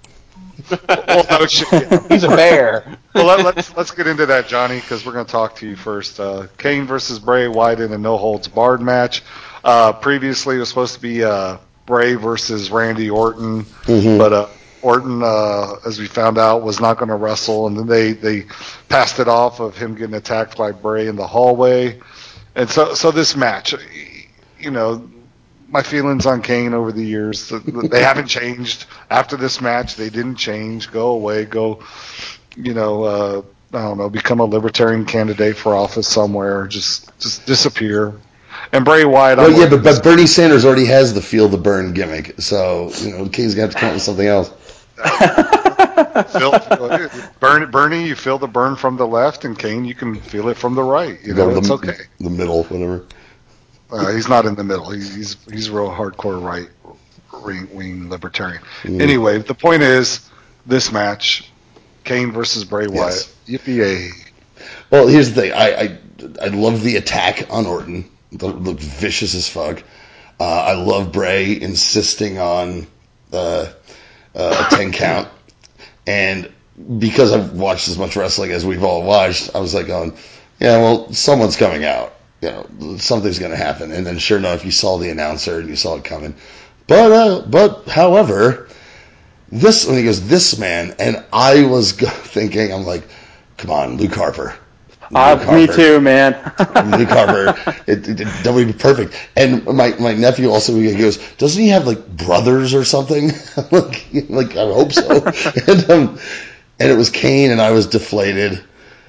well, no shit. Yeah. He's a bear. Well, let, let's let's get into that, Johnny, because we're going to talk to you first. Uh, Kane versus Bray Wyatt in a no holds barred match. Uh, previously, it was supposed to be uh, Bray versus Randy Orton, Mhm. but uh, Orton, uh, as we found out, was not going to wrestle, and then they they passed it off of him getting attacked by Bray in the hallway, and so so this match, you know. My feelings on Kane over the years, they haven't changed. After this match, they didn't change. Go away. Go, you know, uh, I don't know, become a libertarian candidate for office somewhere. Just just disappear. And Bray Wyatt. Well, I'm yeah, like, but, but Bernie Sanders already has the feel the burn gimmick, so you know Kane's gonna have to come up with something else. feel, Bernie, Bernie, you feel the burn from the left, and Kane, you can feel it from the right. You know, Go to it's the, okay. The middle, whatever. Uh, he's not in the middle. He's he's, he's real hardcore right wing, wing libertarian. Mm. Anyway, the point is this match, Kane versus Bray Wyatt. Yes. Yippee! Well, here's the thing. I I, I love the attack on Orton. It looked vicious as fuck. Uh, I love Bray insisting on uh, uh, a ten count, and because I've watched as much wrestling as we've all watched, I was like, going, yeah, well, someone's coming out. You know, something's going to happen. And then sure enough, you saw the announcer and you saw it coming. But, uh, but, however, this, when he goes, this man, and I was thinking, I'm like, come on, Luke Harper. Luke Uh, Harper. me too, man. Luke Harper, it, it, it, that would be perfect. And my, my nephew also, he goes, doesn't he have like brothers or something? like, like, I hope so. and, um, and it was Kane and I was deflated.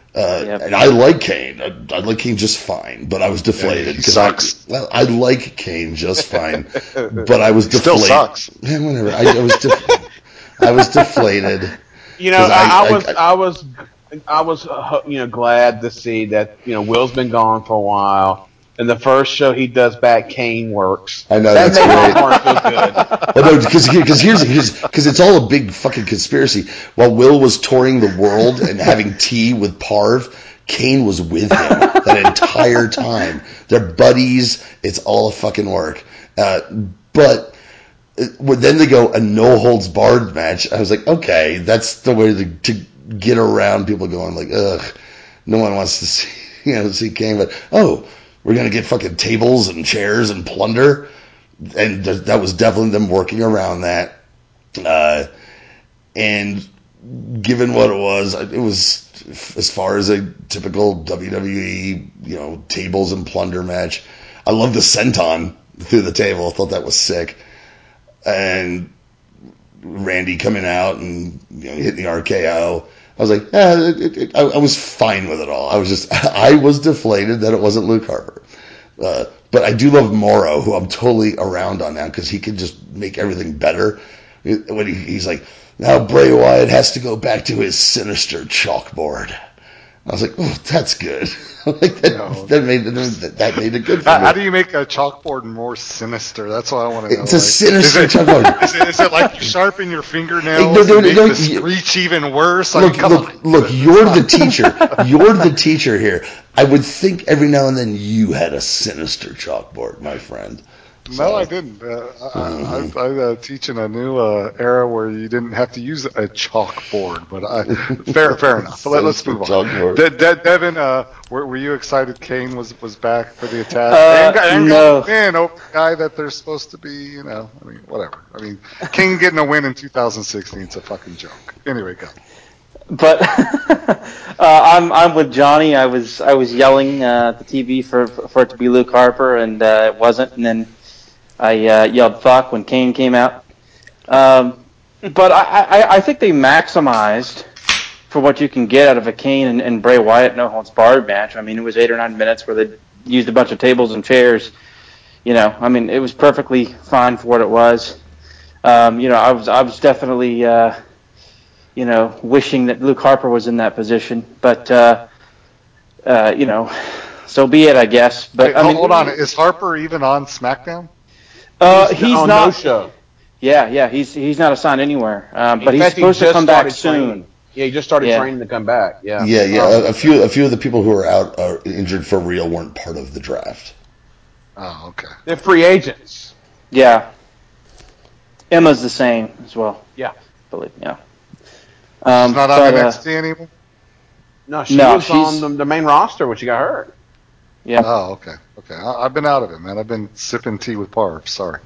Uh, Yep. And I like Kane. I, I like Kane just fine, but I was deflated Yeah, he because sucks. I well, I like Kane just fine, but I was He still deflated. sucks. Yeah, whatever. I, I was def- I was deflated. You know, 'Cause I, I- I was, I- I, was, I was, uh, you know, glad to see that you know Will's been gone for a while, and the first show he does back, Kane works. I know, that that's made great. Longhorn feel good. Well, no, because because here's because it's all a big fucking conspiracy. While Will was touring the world and having tea with Parv, Kane was with him that entire time. They're buddies. It's all a fucking work. Uh, but uh, when then they go a no holds barred match, I was like, okay, that's the way to, to get around people going like, ugh, no one wants to see you know see Kane, but oh, we're gonna get fucking tables and chairs and plunder. And th- that was definitely them working around that. Uh, and given what it was, it was as far as a typical W W E, you know, tables and plunder match. I love the senton through the table. I thought that was sick. And Randy coming out and you know, hitting the R K O. I was like, eh, it, it, it, I, I was fine with it all. I was just, I was deflated that it wasn't Luke Harper. Uh, but I do love Morrow, who I'm totally around on now because he can just make everything better. When he, he's like, now Bray Wyatt has to go back to his sinister chalkboard. I was like, oh, that's good. like that, No. that made that, that made it good for How, me. how do you make a chalkboard more sinister? That's what I want to know. It's a Like, sinister is it, chalkboard. Is it, is it like you sharpen your fingernails Hey, no, no, and make no, the you- screech even worse? I Look, mean, come look, on. look, It's you're not- the teacher. You're the teacher here. I would think every now and then you had a sinister chalkboard, my friend. No, I didn't. Uh, I, Mhm. I, I'm uh, teaching a new uh, era where you didn't have to use a chalkboard, but I, fair, fair enough. Let, let's move on. Chalkboard. De- De- Devin, uh, were, were you excited Kane was, was back for the attack? Uh, and got, and no. got a win over the guy that they're supposed to be, you know, I mean, whatever. I mean, Kane getting a win in two thousand sixteen is a fucking joke. Anyway, go. But uh, I'm I'm with Johnny. I was I was yelling uh, at the T V for for it to be Luke Harper, and uh, it wasn't. And then I uh, yelled "fuck" when Kane came out. Um, but I, I, I think they maximized for what you can get out of a Kane and, and Bray Wyatt no holds barred match. I mean, it was eight or nine minutes where they used a bunch of tables and chairs. You know, I mean, it was perfectly fine for what it was. Um, you know, I was I was definitely. Uh, you know, wishing that Luke Harper was in that position. But, uh, uh, you know, so be it, I guess. But, Wait, I mean, hold on. Is Harper even on SmackDown? uh, he's, he's on not. no show. Yeah, yeah, he's he's not assigned anywhere. Um, but In he's fact, he supposed to just come back started soon. training. Yeah, he just started Yeah. training to come back. Yeah. Yeah, yeah. Oh, a, a few, a few of the people who are out are injured for real weren't part of the draft. Oh, okay. They're free agents. Yeah. Emma's the same as well. Yeah. I believe, yeah. Um, She's not on but, N uh, X T anymore? No, she No, was she's- on the, the main roster when she got hurt. yeah. Oh, okay. Okay. I, I've been out of it, man. I've been sipping tea with Parv. Sorry.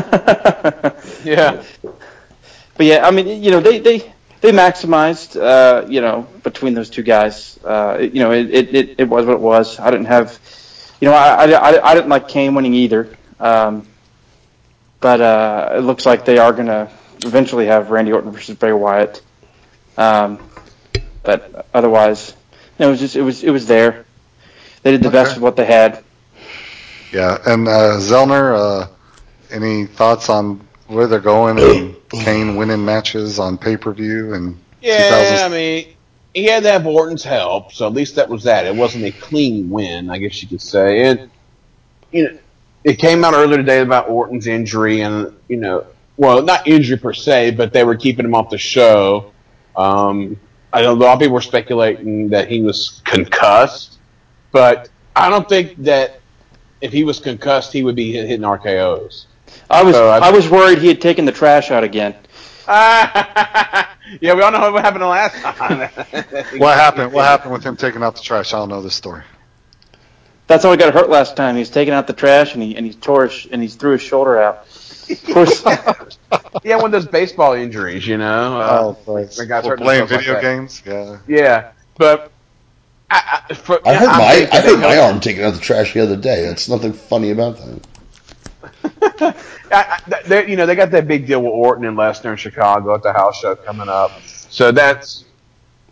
Yeah. But yeah, I mean, you know, they they they maximized, uh, you know, between those two guys. Uh, you know, it, it, it, it was what it was. I didn't have, you know, I, I, I didn't like Kane winning either. Um, but uh, it looks like they are going to eventually have Randy Orton versus Bray Wyatt. Um, but otherwise, no, it was just it was it was there. They did the Okay. best with what they had. Yeah. And uh, Zellner, uh, any thoughts on where they're going and Kane winning matches on pay per view and Yeah, I mean, he had to have Orton's help, so at least that was that. It wasn't a clean win, I guess you could say. And, you know, it came out earlier today about Orton's injury, and, you know, well, not injury per se, but they were keeping him off the show. Um, I know a lot of people were speculating that he was concussed, but I don't think that if he was concussed, he would be hitting R K Os. I was So I- I was worried he had taken the trash out again. yeah, we all know what happened the last time. What happened? What happened with him taking out the trash? I don't know this story. That's how he got hurt last time. He was taking out the trash and he and he tore his, and he threw his shoulder out. Of course. Yeah, one of those baseball injuries, you know. Uh, Christ. where guys For hurt playing themselves video like that. games? Yeah. Yeah, but I, I, for, I hurt I'm my, thinking I hurt that my he'll- arm taking out the trash the other day. That's nothing funny about that. I, I, they, you know, they got that big deal with Orton and Lesnar in Chicago at the house show coming up. So that's,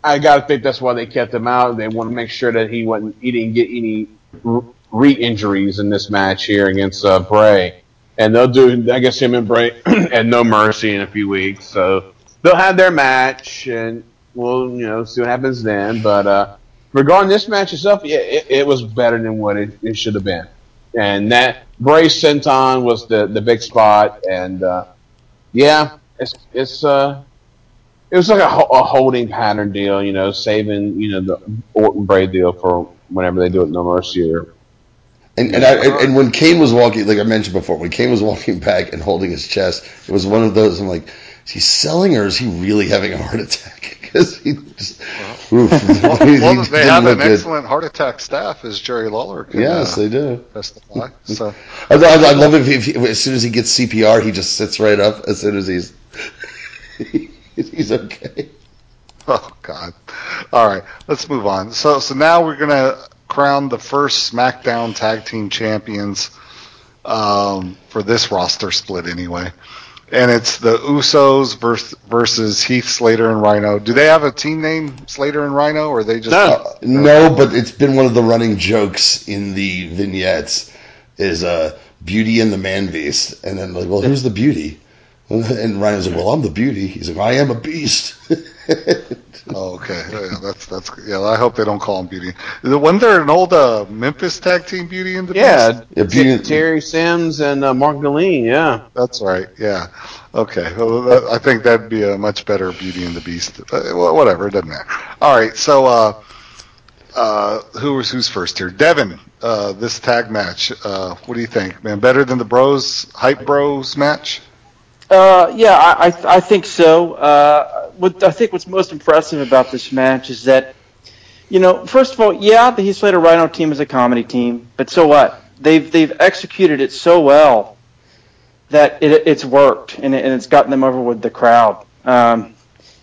I got to think that's why they kept him out. They want to make sure that he wasn't, he didn't get any re-injuries in this match here against uh, Bray. And they'll do, I guess, him and Bray at No Mercy in a few weeks. So they'll have their match, and we'll, you know, see what happens then. But uh, regarding this match itself, yeah, it, it was better than what it, it should have been. And that Bray senton was the, the big spot, and uh, yeah, it's it's uh. It was like a, a holding pattern deal, you know, saving, you know, the Orton Bray deal for whenever they do it No Mercy. Or, and and, I, and and when Kane was walking, like I mentioned before, when Kane was walking back and holding his chest, it was one of those. I'm like, is he selling or is he really having a heart attack? Because he just, well, oof, well, he, well he they have an good. excellent heart attack staff, as Jerry Lawler can yes, uh, they do. testify. So I, I, I love it if, if as soon as he gets C P R, he just sits right up as soon as he's he's okay. Oh God! All right, let's move on. So, so now we're gonna crown the first SmackDown Tag Team Champions um, for this roster split, anyway. And it's the Usos versus, versus Heath Slater and Rhino. Do they have a team name, Slater and Rhino, or are they just no? Uh, no, but it's been one of the running jokes in the vignettes. Is uh, Beauty and the Man Beast, and then like, well, who's the Beauty? And Rhino's like, well, I'm the Beauty. He's like, I am a beast. Oh, okay. Yeah, that's that's yeah. I hope they don't call him Beauty. Wasn't there an old uh, Memphis tag team, Beauty and the Yeah, Beast? Yeah, Beauty- T- Terry Sims and uh, Mark Galeen, yeah. That's right. Yeah. Okay. Well, that, I think that'd be a much better Beauty and the Beast. Uh, well, whatever. It doesn't matter. All right. So, uh, uh, who was who's first here? Devin. Uh, this tag match. Uh, what do you think, man? Better than the Bros Hype Bros match? Uh, yeah, I, I, I think so. Uh, what I think what's most impressive about this match is that, you know, first of all, yeah, the Heath Slater Rhino team is a comedy team, but so what? They've they've executed it so well that it, it's worked and, it, and it's gotten them over with the crowd. Um,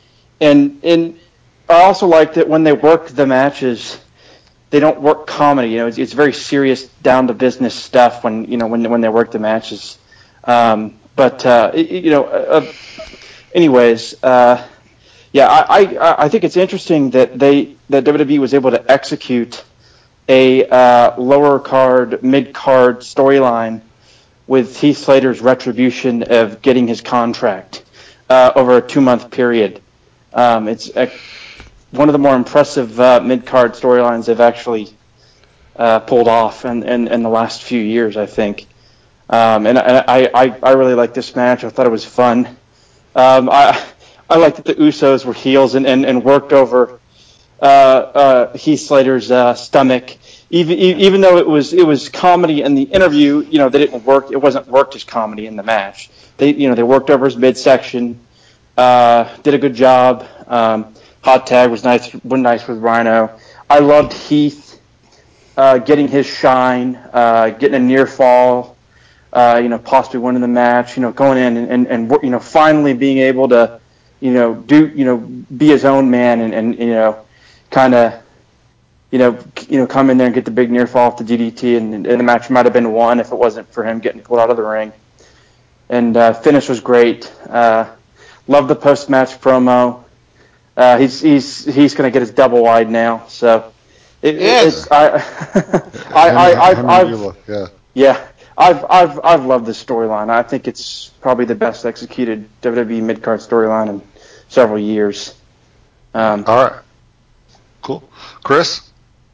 and and I also like that when they work the matches, they don't work comedy. You know, it's, it's very serious, down to business stuff when you know when when they work the matches. Um, but uh, you know, uh, anyways, uh, yeah, I, I I think it's interesting that they that W W E was able to execute a uh, lower card, mid card storyline with Heath Slater's retribution of getting his contract uh, over a two month period. Um, it's a, one of the more impressive uh, mid card storylines they've actually uh, pulled off in, in, in the last few years, I think. Um, and I, I, I really liked this match. I thought it was fun. Um, I I liked that the Usos were heels and, and, and worked over uh, uh, Heath Slater's uh, stomach. Even even though it was it was comedy in the interview, you know, they didn't work. It wasn't worked as comedy in the match. They you know they worked over his midsection. Uh, did a good job. Um, hot tag was nice. Was nice with Rhino. I loved Heath uh, getting his shine, uh, getting a near fall. Uh, you know, possibly winning the match. You know, going in and, and, and you know finally being able to you know do you know be his own man and, and you know kind of. You know, you know, come in there and get the big near fall off the D D T, and, and the match might have been won if it wasn't for him getting pulled out of the ring. And uh, finish was great. Uh, love the post match promo. Uh, he's he's he's going to get his double wide now. So it, Yes. it's I I I I've, Him and I've Beulah, yeah. yeah I've I've I've loved this storyline. I think it's probably the best executed W W E mid card storyline in several years. Um, All right. Cool. Chris.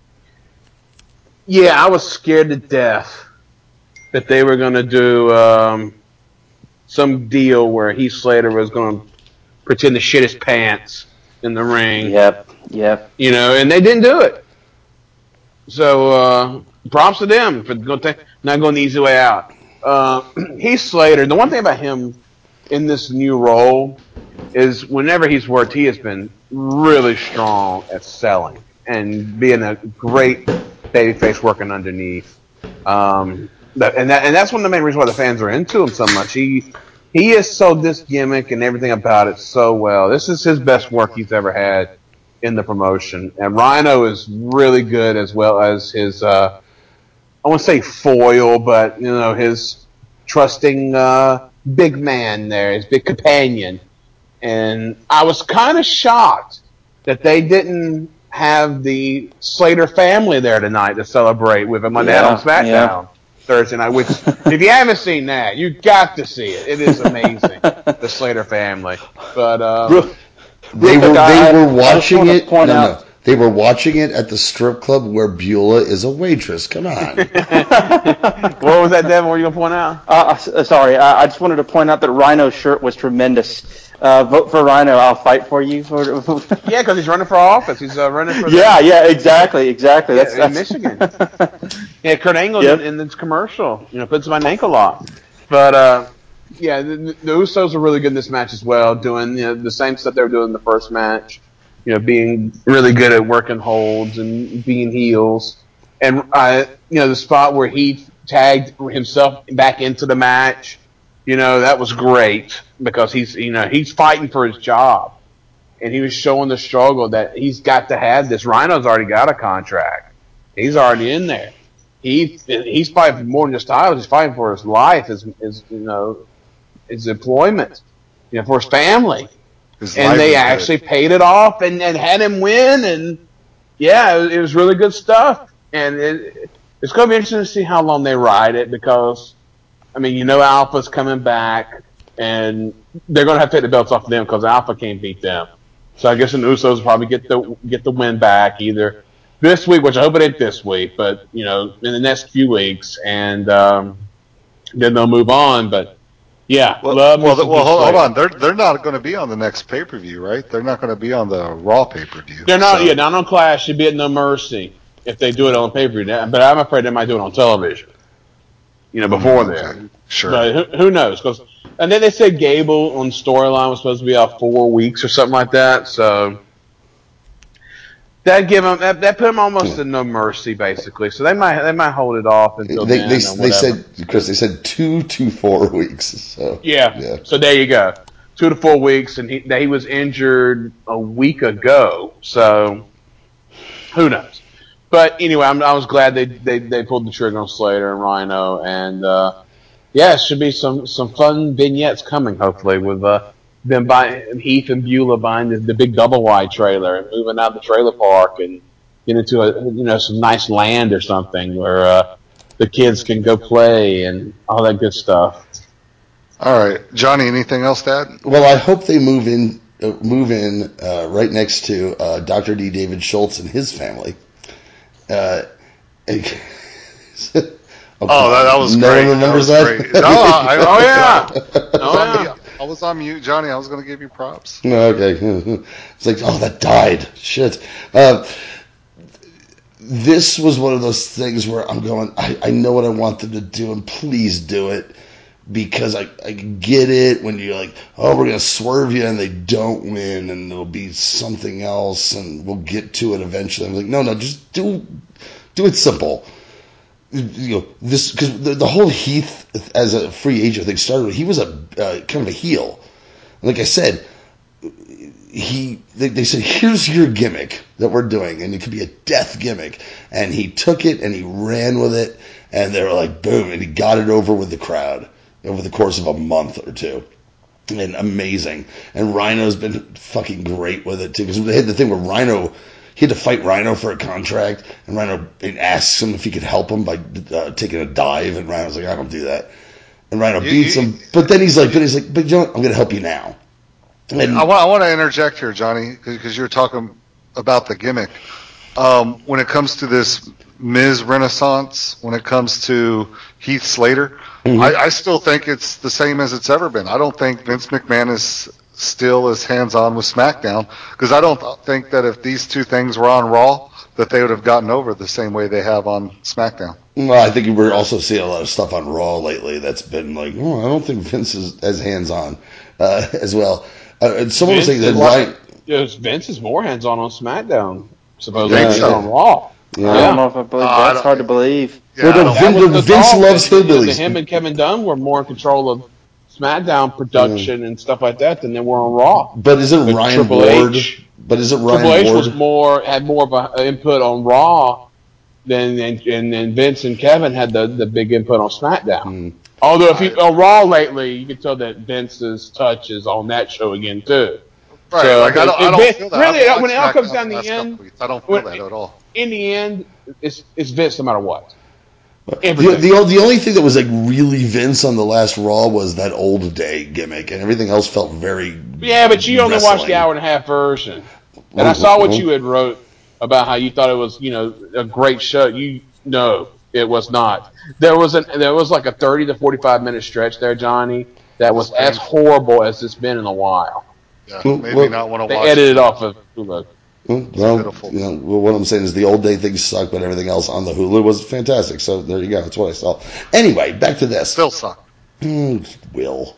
Yeah, I was scared to death that they were going to do um, some deal where Heath Slater was going to pretend to shit his pants in the ring. yep, yep. You know, and they didn't do it. So uh, props to them for going to, not going the easy way out. Uh, Heath Slater, the one thing about him in this new role is whenever he's worked, he has been really strong at selling and being a great babyface working underneath. Um, that, and that and that's one of the main reasons why the fans are into him so much. He he has sold this gimmick and everything about it so well. This is his best work he's ever had in the promotion. And Rhino is really good as well as his uh, I won't say foil, but you know his trusting uh, big man there, his big companion. And I was kind of shocked that they didn't have the Slater family there tonight to celebrate with him when they had on Yeah, SmackDown yeah. Thursday night. Which, if you haven't seen that, you got to see it. It is amazing, the Slater family. But um, Real, They real quick, were I, they were I just watching want to it. point No, out. no, they were watching it at the strip club where Beulah is a waitress. Come on. what was that, Devin? What were you gonna point out? Uh, uh, sorry, I, I just wanted to point out that Rhino's shirt was tremendous. Uh, vote for Rhino. I'll fight for you. Yeah, because he's running for office. He's uh, running for the yeah, yeah, exactly, exactly. yeah That's, in that's Michigan. Yeah, Kurt Angle Yep. in, in this commercial, you know, puts him on an ankle lock. But uh, yeah, the, the Usos are really good in this match as well, doing you know, the same stuff they were doing in the first match. You know, being really good at working holds and being heels. And uh, you know, the spot where he tagged himself back into the match, you know, that was great because he's you know he's fighting for his job, and he was showing the struggle that he's got to have this. Rhino's already got a contract. He's already in there. He he's fighting for more than just titles. He's fighting for his life, his his you know his employment, you know, for his family. His And they livelihood. actually paid it off and, and had him win. And yeah, it was, it was really good stuff. And it, it's going to be interesting to see how long they ride it because, I mean, you know, Alpha's coming back and they're going to have to take the belts off of them because Alpha can't beat them. So I guess the Usos will probably get the get the win back either this week, which I hope it ain't this week, but you know, in the next few weeks, and um, then they'll move on. But yeah, Well, love me well, some well Heath hold, hold Slater. on. They're they're not going to be on the next pay per view, right? They're not going to be on the Raw pay per view. They're not, so. yeah, not on Clash. Should be at No Mercy if they do it on pay per view. But I'm afraid they might do it on television. You know, before Mm, there. okay. Sure. But who, who knows? Cause, and then they said Gable on storyline was supposed to be out four weeks or something like that. So that give them that, that put them almost Yeah. in No Mercy basically. So they might they might hold it off until They then they or they whatever. said Chris. They said two to four weeks. So Yeah. yeah. So there you go. Two to four weeks, and he he was injured a week ago. So who knows? But anyway, I'm, I was glad they, they they pulled the trigger on Slater and Rhino, and uh, yeah, it should be some some fun vignettes coming. Hopefully, with uh, them buying Heath and Beulah buying the, the big double wide trailer and moving out the trailer park and get into a you know some nice land or something where uh, the kids can go play and all that good stuff. All right, Johnny. Anything else to add? Well, I hope they move in uh, move in uh, right next to uh, Doctor D. David Schultz and his family. Uh, okay. Oh, that, that was no great. one remembers that. that. Was great. No, I, I, Oh yeah, I was oh on yeah. mute. I was on mute, Johnny. I was going to give you props. Okay. It's like, oh, that died. Shit. Uh, this was one of those things where I'm going, I, I know what I want them to do, and please do it. Because I, I get it when you're like, oh, we're going to swerve you, and they don't win, and there'll be something else, and we'll get to it eventually. I'm like, no, no, just do do it simple. You know, this because the, the whole Heath as a free agent thing started with, he was a uh, kind of a heel. Like I said, he they, they said, here's your gimmick that we're doing, and it could be a death gimmick, and he took it and he ran with it, and they were like, boom, and he got it over with the crowd over the course of a month or two. And amazing. And Rhino's been fucking great with it too, because they had the thing where Rhino, he had to fight Rhino for a contract, and Rhino asks him if he could help him by uh, taking a dive, and Rhino's like, I don't do that. And Rhino You- beats you- him, but then he's like, but he's like, but you know what? I'm going to help you now. And I want, I want to interject here, Johnny, because you're talking about the gimmick. Um, when it comes to this Miz Renaissance, when it comes to Heath Slater, Mhm. I, I still think it's the same as it's ever been. I don't think Vince McMahon is still as hands-on with SmackDown, because I don't think that if these two things were on Raw, that they would have gotten over the same way they have on SmackDown. well, I think we're also seeing a lot of stuff on Raw lately that's been like, oh, I don't think Vince is as hands-on uh, as well. Uh, and someone was saying that Vince, Ryan, is, Vince is more hands on on SmackDown supposedly Think than so? on Raw. yeah. I don't Yeah. know if I believe Uh, I that's don't- hard to believe. Yeah, Well, I no, don't- That Vin- was the Vince talk loves that, you know, hillbillies. that him and Kevin Dunn were more in control of SmackDown production and stuff like that than they were on Raw. But isn't But Ryan Triple Ward? H- But isn't Triple Ryan H Ward? was more had more of a input on Raw than and, and, and Vince and Kevin had the, the big input on SmackDown. Hmm. Although if you I- on Raw lately, you can tell that Vince's touch is on that show again too. Right, So like I don't, I it, don't it, feel that. really, I've when it all watched comes SmackDown down the to last the couple end, weeks. I don't feel when, that at all. in the end, it's it's Vince no matter what. The, Everything. the the only thing that was like really Vince on the last Raw was that old day gimmick, and everything else felt very Yeah, but you only wrestling. watched the hour and a half version, and I saw what you had wrote about how you thought it was, you know, a great show. You no, it was not. There was an there was like a thirty to forty five minute stretch there, Johnny, that was as horrible as it's been in a while. Yeah, Well, made well, me not want to They watch edited it. off of Hulu. Well, pitiful. you know, well, what I'm saying is the old day things suck, but everything else on the Hulu was fantastic. So there you go. That's what I saw. Anyway, back to this. Still suck. Mm, Will.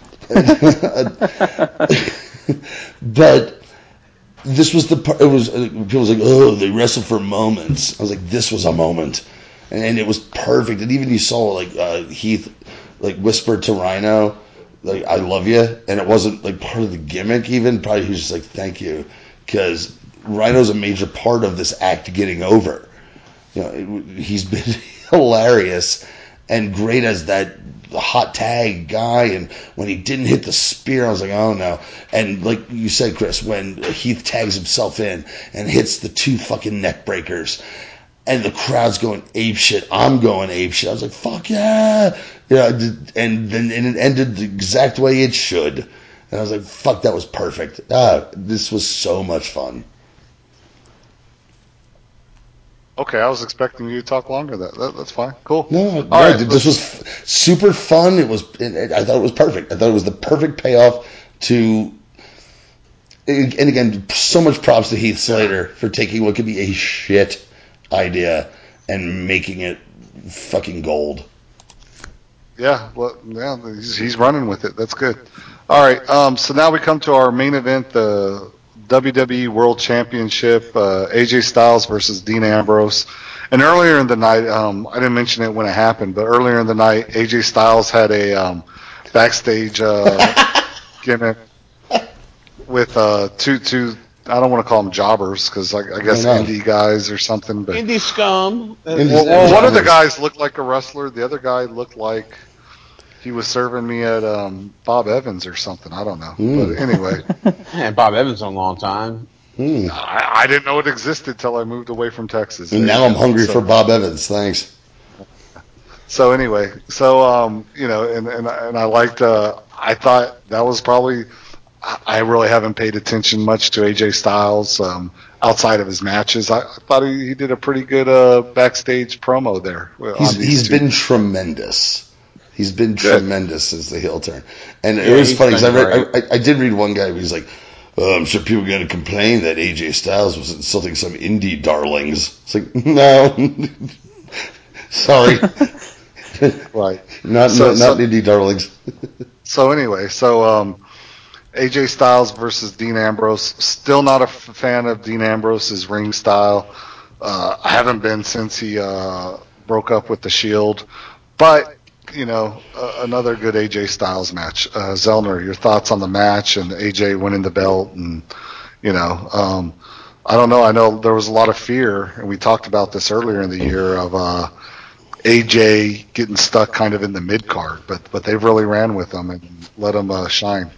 But this was the part. It was uh, people was like, oh, they wrestle for moments. I was like, this was a moment, and, and it was perfect. And even you saw like uh, Heath like whisper to Rhino, like I love you, and it wasn't like part of the gimmick. Even probably he was just like, thank you, because Rhino's a major part of this act getting over. You know, it, he's been hilarious and great as that hot tag guy, and when he didn't hit the spear, I was like, oh no. And like you said, Chris, when Heath tags himself in and hits the two fucking neck breakers, and the crowd's going ape shit, I'm going ape shit. I was like, fuck yeah, yeah. And then and it ended the exact way it should, and I was like, fuck, that was perfect. Ah, this was so much fun. Okay, I was expecting you to talk longer. That, that that's fine. Cool. No, All no, right, this was f- super fun. It was. It, it, I thought it was perfect. I thought it was the perfect payoff to. And again, so much props to Heath Slater for taking what could be a shit idea and making it fucking gold. Yeah, well, yeah, he's, he's running with it. That's good. All right, um, so now we come to our main event, the W W E World Championship, uh, A J Styles versus Dean Ambrose. And earlier in the night, um, I didn't mention it when it happened, but earlier in the night, A J Styles had a um, backstage uh, gimmick with uh, two two. I don't want to call them jobbers because I, I guess Why not? indie guys or something. But Indie scum. Indie- well, well, one of the jobbers. guys looked like a wrestler. The other guy looked like he was serving me at um, Bob Evans or something. I don't know. Mm. But anyway, Man, Bob Evans on a long time. Mm. I, I didn't know it existed till I moved away from Texas. And There now you I'm go. hungry So, for Bob Evans. Thanks. so anyway, so um, you know, and and and I liked. Uh, I thought that was probably. I I really haven't paid attention much to A J Styles um, outside of his matches. I, I thought he, he did a pretty good uh, backstage promo there on He's these he's two. been tremendous. He's been Good. tremendous since the heel turn, and Yeah, it was he's funny because I, been read- I I did read one guy who was like, oh, "I'm sure people are going to complain that A J Styles was insulting some indie darlings." It's like, no, sorry, Right. not So not, so not indie darlings. so anyway, so um, A J Styles versus Dean Ambrose. Still not a f- fan of Dean Ambrose's ring style. Uh, I haven't been since he uh, broke up with the Shield. But, you know, uh, another good A J Styles match. Uh, Zellner, your thoughts on the match and A J winning the belt and, you know, um, I don't know. I know there was a lot of fear, and we talked about this earlier in the year of uh, A J getting stuck kind of in the mid card, but but they've really ran with him and let him uh, shine.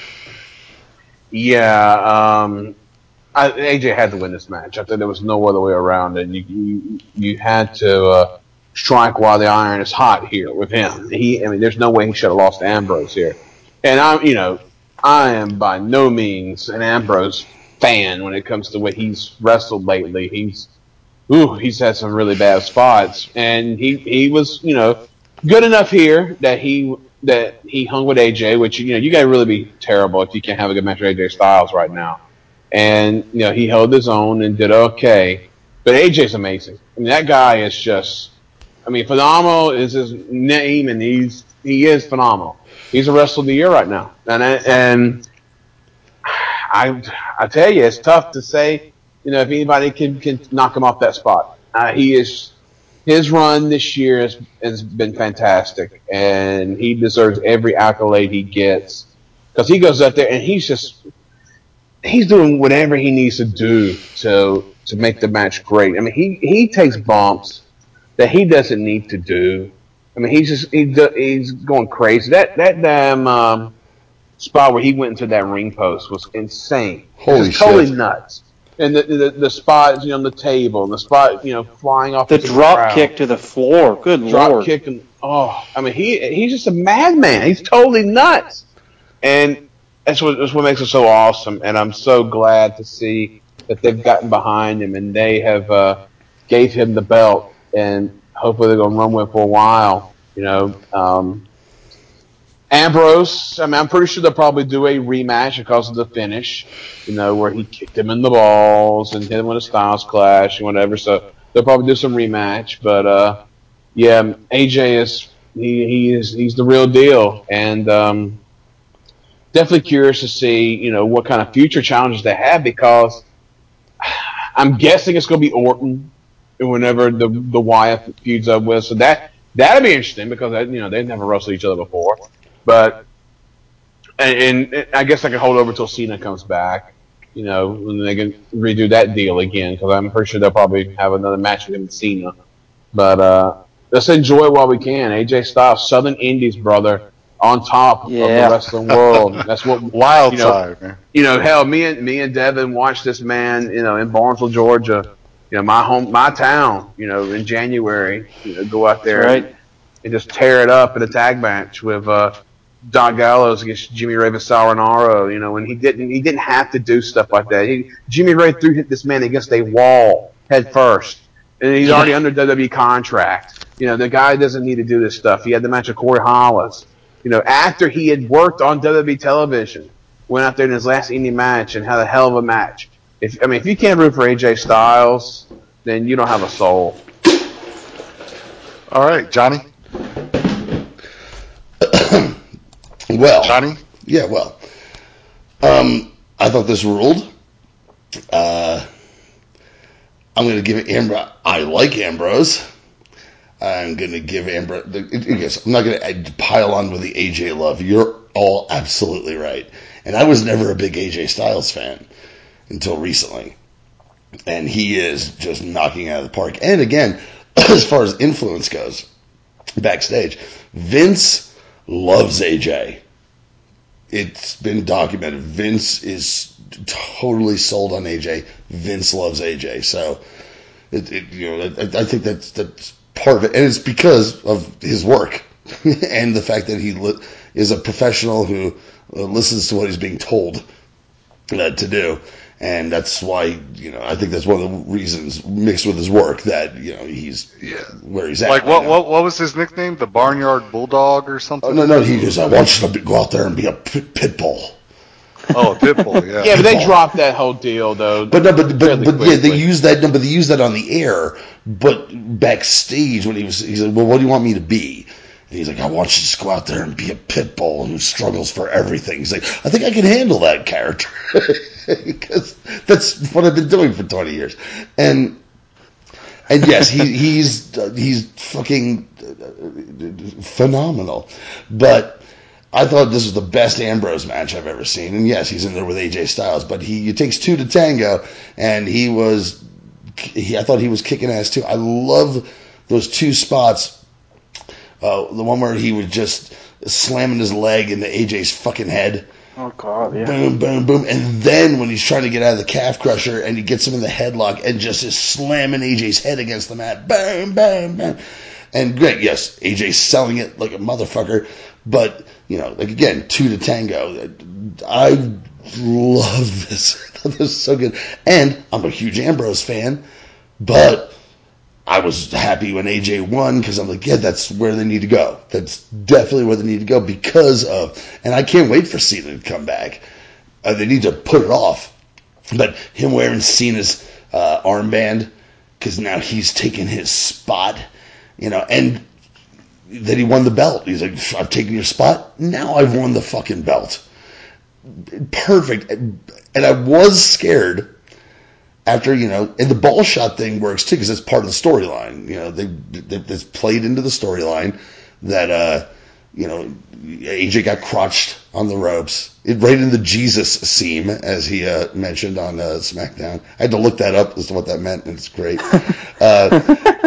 Yeah, um, I, A J had to win this match. I think there was no other way around it. You you, you had to uh, strike while the iron is hot here with him. He, I mean, there's no way he should have lost to Ambrose here. And I'm, you know, I am by no means an Ambrose fan when it comes to what he's wrestled lately. He's, ooh, he's had some really bad spots, and he he was, you know, good enough here that he that he hung with A J, which you know you got to really be terrible if you can't have a good match with A J Styles right now. And you know he held his own and did okay. But A J's amazing. I mean that guy is just. I mean, phenomenal is his name, and he's he is phenomenal. He's a wrestler of the year right now, and and I I tell you, it's tough to say. You know, if anybody can can knock him off that spot, uh, he is. His run this year has, has been fantastic, and he deserves every accolade he gets because he goes out there and he's just he's doing whatever he needs to do to to make the match great. I mean, he he takes bumps that he doesn't need to do. I mean, he's just he, he's going crazy. That that damn um, spot where he went into that ring post was insane. Holy Just totally shit. nuts. And the, the the spot, you know, on the table, and the spot, you know, flying off The into the drop crowd. kick to the floor. Good drop lord. kick, and oh, I mean, he he's just a madman. He's totally nuts, and that's what that's what makes it so awesome. And I'm so glad to see that they've gotten behind him and they have uh, gave him the belt, and hopefully they're gonna run with it for a while. You know, um, Ambrose. I mean, I'm pretty sure they'll probably do a rematch because of the finish. You know, where he kicked him in the balls and hit him with a Styles Clash and whatever. So they'll probably do some rematch, but. uh Yeah, A J is he, he is he's the real deal, and um, definitely curious to see you know what kind of future challenges they have because I'm guessing it's going to be Orton whenever the the Wyatt feuds up with. So that that'll be interesting because you know they've never wrestled each other before, but and, and I guess I can hold over till Cena comes back. You know, and they can redo that deal again because I'm pretty sure they'll probably have another match with him and Cena. But uh, let's enjoy it while we can. A J Styles, Southern Indies brother, on top of the Yeah. wrestling world. That's what Wild you know. side, man. You know, hell, me and me and Devin watched this man. You know, in Barnesville, Georgia. You know, my home, my town. You know, in January. You know, go out That's there right. and, and just tear it up in a tag match with uh, Don Gallows against Jimmy Ray Saronaro. You know, and he didn't he didn't have to do stuff like that. He, Jimmy Ray threw this man against a wall head first, and he's already Yeah. under W W E contract. You know, the guy doesn't need to do this stuff. He had the match with Corey Hollis. You know, after he had worked on W W E television, went out there in his last indie match and had a hell of a match. If I mean, if you can't root for A J Styles, then you don't have a soul. All right, Johnny. Well, Johnny. yeah, well, um, I thought this ruled. Uh, I'm going to give it Ambrose. I like Ambrose. I'm going to give Ambrose. Yes, I'm not going to pile on with the A J love. You're all absolutely right. And I was never a big A J Styles fan until recently. And he is just knocking out of the park. And again, as far as influence goes, backstage, Vince loves A J. It's been documented. Vince is totally sold on A J. Vince loves A J. So, it, it, you know, I, I think that's that's part of it, and it's because of his work and the fact that he li- is a professional who uh, listens to what he's being told uh, to do, and that's why you know I think that's one of the reasons mixed with his work that you know he's Yeah. where he's at. Like right what? now. What? What was his nickname? The Barnyard Bulldog or something? Oh no, no, he just I want you to go out there and be a pit, pit bull. Oh, Pitbull. Yeah. Yeah, but they Pitbull. dropped that whole deal though. But no, but but, fairly but yeah, they quickly. used that. No, but they used that on the air. But backstage, when he was, he said, "Well, what do you want me to be?" And he's like, "I want you to just go out there and be a pit bull who struggles for everything." He's like, "I think I can handle that character because that's what I've been doing for twenty years." And and yes, he, he's uh, he's fucking uh, phenomenal, but. I thought this was the best Ambrose match I've ever seen. And yes, he's in there with A J Styles, but he it takes two to tango, and he was, he, I thought he was kicking ass too. I love those two spots. Uh, the one where he was just slamming his leg into A J's fucking head. Oh god, yeah. Boom, boom, boom. And then when he's trying to get out of the calf crusher and he gets him in the headlock and just is slamming A J's head against the mat. Boom, boom, boom. And great, yes, A J's selling it like a motherfucker. But, you know, like again, two to tango. I love this. I thought this was so good. And I'm a huge Ambrose fan, but I was happy when A J won because I'm like, yeah, that's where they need to go. That's definitely where they need to go because of, and I can't wait for Cena to come back. Uh, they need to put it off. But him wearing Cena's uh, armband because now he's taken his spot, you know, and that he won the belt. He's like, I've taken your spot. Now I've won the fucking belt. Perfect. And I was scared after, you know, and the ball shot thing works too because it's part of the storyline. You know, they, they it's played into the storyline that, uh, you know, A J got crotched on the ropes. It right in the Jesus seam, as he uh, mentioned on uh, SmackDown. I had to look that up as to what that meant, and it's great. Uh,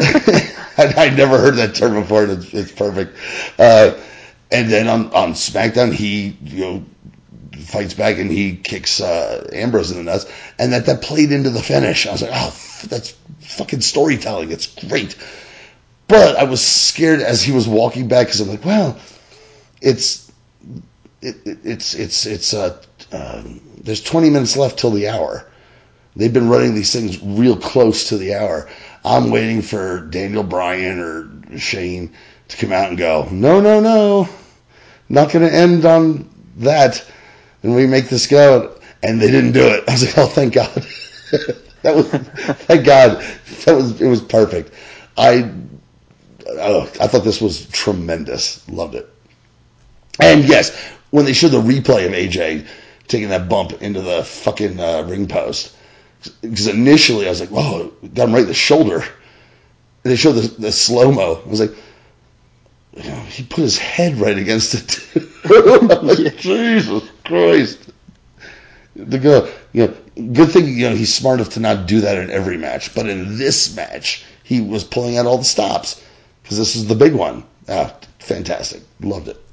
I, I'd never heard that term before, and it's, it's perfect. Uh, and then on, on SmackDown, he you know fights back and he kicks uh, Ambrose in the nuts, and that that played into the finish. I was like, oh, that's fucking storytelling. It's great. But I was scared as he was walking back because I'm like, well, it's it, it, it's it's it's uh, uh, there's twenty minutes left till the hour. They've been running these things real close to the hour. I'm waiting for Daniel Bryan or Shane to come out and go, no, no, no, not going to end on that. And we make this go. And they didn't do it. I was like, oh, thank God. that was, thank God. That was, it was perfect. I, oh, I thought this was tremendous. Loved it. And yes, when they showed the replay of A J taking that bump into the fucking uh, ring post, because initially I was like, whoa, got him right in the shoulder. And they showed the, the slow-mo. I was like, you know, he put his head right against it. I'm like, yeah. Jesus Christ. The go, you know, good thing, you know, he's smart enough to not do that in every match. But in this match, he was pulling out all the stops. Because this is the big one. Ah, fantastic. Loved it.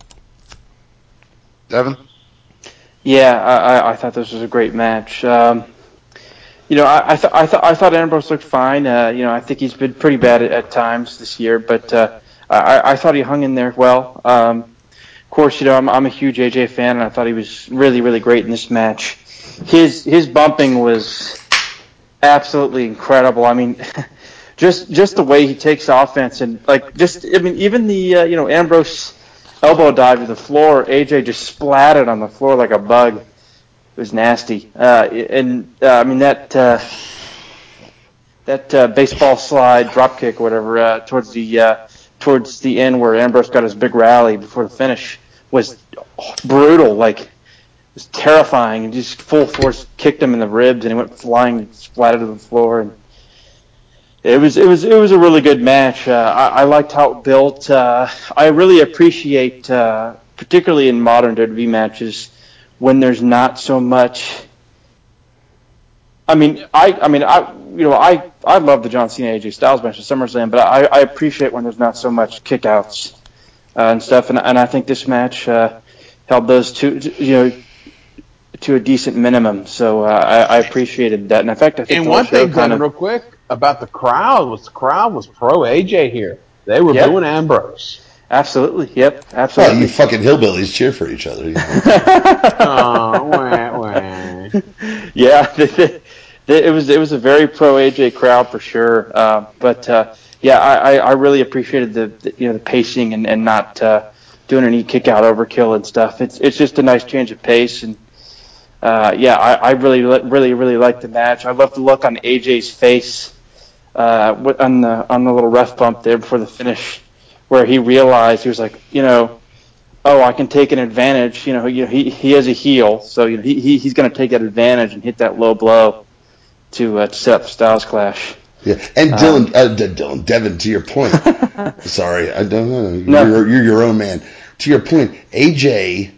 Devin? Yeah, I, I thought this was a great match. Um, you know, I, I thought I thought I thought Ambrose looked fine. Uh, you know, I think he's been pretty bad at, at times this year, but uh, I, I thought he hung in there well. Um, of course, you know, I'm I'm a huge A J fan, and I thought he was really really great in this match. His his bumping was absolutely incredible. I mean, just just the way he takes offense and like just I mean even the uh, you know Ambrose elbow dive to the floor, A J just splatted on the floor like a bug. It was nasty, uh, and uh, I mean that uh, that uh, baseball slide drop kick or whatever uh, towards the uh, towards the end where Ambrose got his big rally before the finish was brutal. Like it was terrifying, and just full force kicked him in the ribs, and he went flying, splatted to the floor. And it was it was it was a really good match. Uh, I, I liked how it built. Uh, I really appreciate, uh, particularly in modern W W E matches, when there's not so much. I mean, I, I mean, I, you know, I, I love the John Cena A J Styles match at SummerSlam, but I, I appreciate when there's not so much kickouts uh, and stuff, and and I think this match uh, held those two, you know, to a decent minimum. So uh, I, I appreciated that, and in fact, I think And the one whole show thing, kind Devin, of. real quick about the crowd was the crowd was pro A J here. They were Yep. booing Ambrose. Absolutely. Yep. Well, Absolutely. you fucking hillbillies cheer for each other. You know? Oh, wah, wah. Yeah, the, the, the, it was it was a very pro A J crowd for sure. Uh, but uh, yeah, I, I really appreciated the, the you know the pacing and and not uh, doing any kick out overkill and stuff. It's it's just a nice change of pace, and uh, yeah, I, I really really really liked the match. I love the look on A J's face uh, on the on the little ref bump there before the finish, where he realized he was like, you know. Oh, I can take an advantage. You know, he he, he has a heel, so you know, he, he he's going to take that advantage and hit that low blow to, uh, to set up the Styles Clash. Yeah, and Um, Dylan, uh, D- Dylan, Devin, to your point. Sorry, I don't know. You're, No. you're your own man. To your point, A J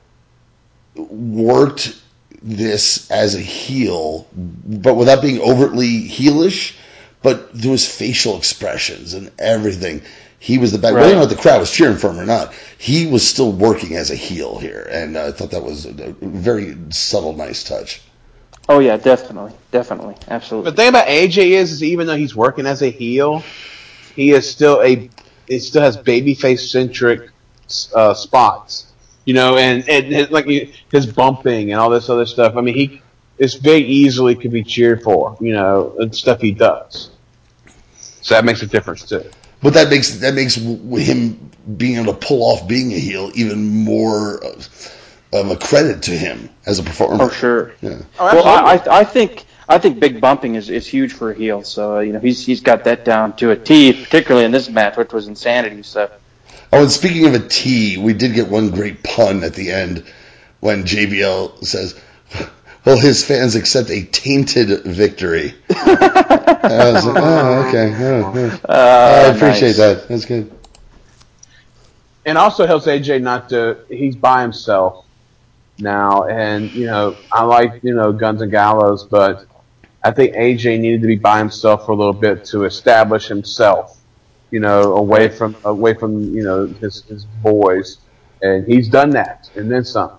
worked this as a heel, but without being overtly heelish, but through his facial expressions and everything. He was the bad. Right. Whether or not the crowd was cheering for him or not, he was still working as a heel here, and I thought that was a very subtle, nice touch. Oh yeah, definitely, definitely, absolutely. The thing about A J is, is even though he's working as a heel, he is still a, it still has babyface centric uh, spots, you know, and, and his, like his bumping and all this other stuff. I mean, he is very easily could be cheered for, you know, and stuff he does. So that makes a difference too. But that makes that makes him being able to pull off being a heel even more of a credit to him as a performer. Oh sure. Yeah. Oh, Well, I, I I think I think big bumping is, is huge for a heel. So uh, you know he's he's got that down to a T, particularly in this match, which was insanity. So. Oh, and speaking of a T, we did get one great pun at the end when J B L says, "Well, his fans accept a tainted victory." I was like, "Oh, okay, oh, oh. Uh, I appreciate nice. that. That's good." And also helps A J not to, he's by himself now. And, you know, I like, you know, Guns and Gallows, but I think A J needed to be by himself for a little bit to establish himself, you know, away Right. from, away from, you know, his, his boys. And he's done that and then some.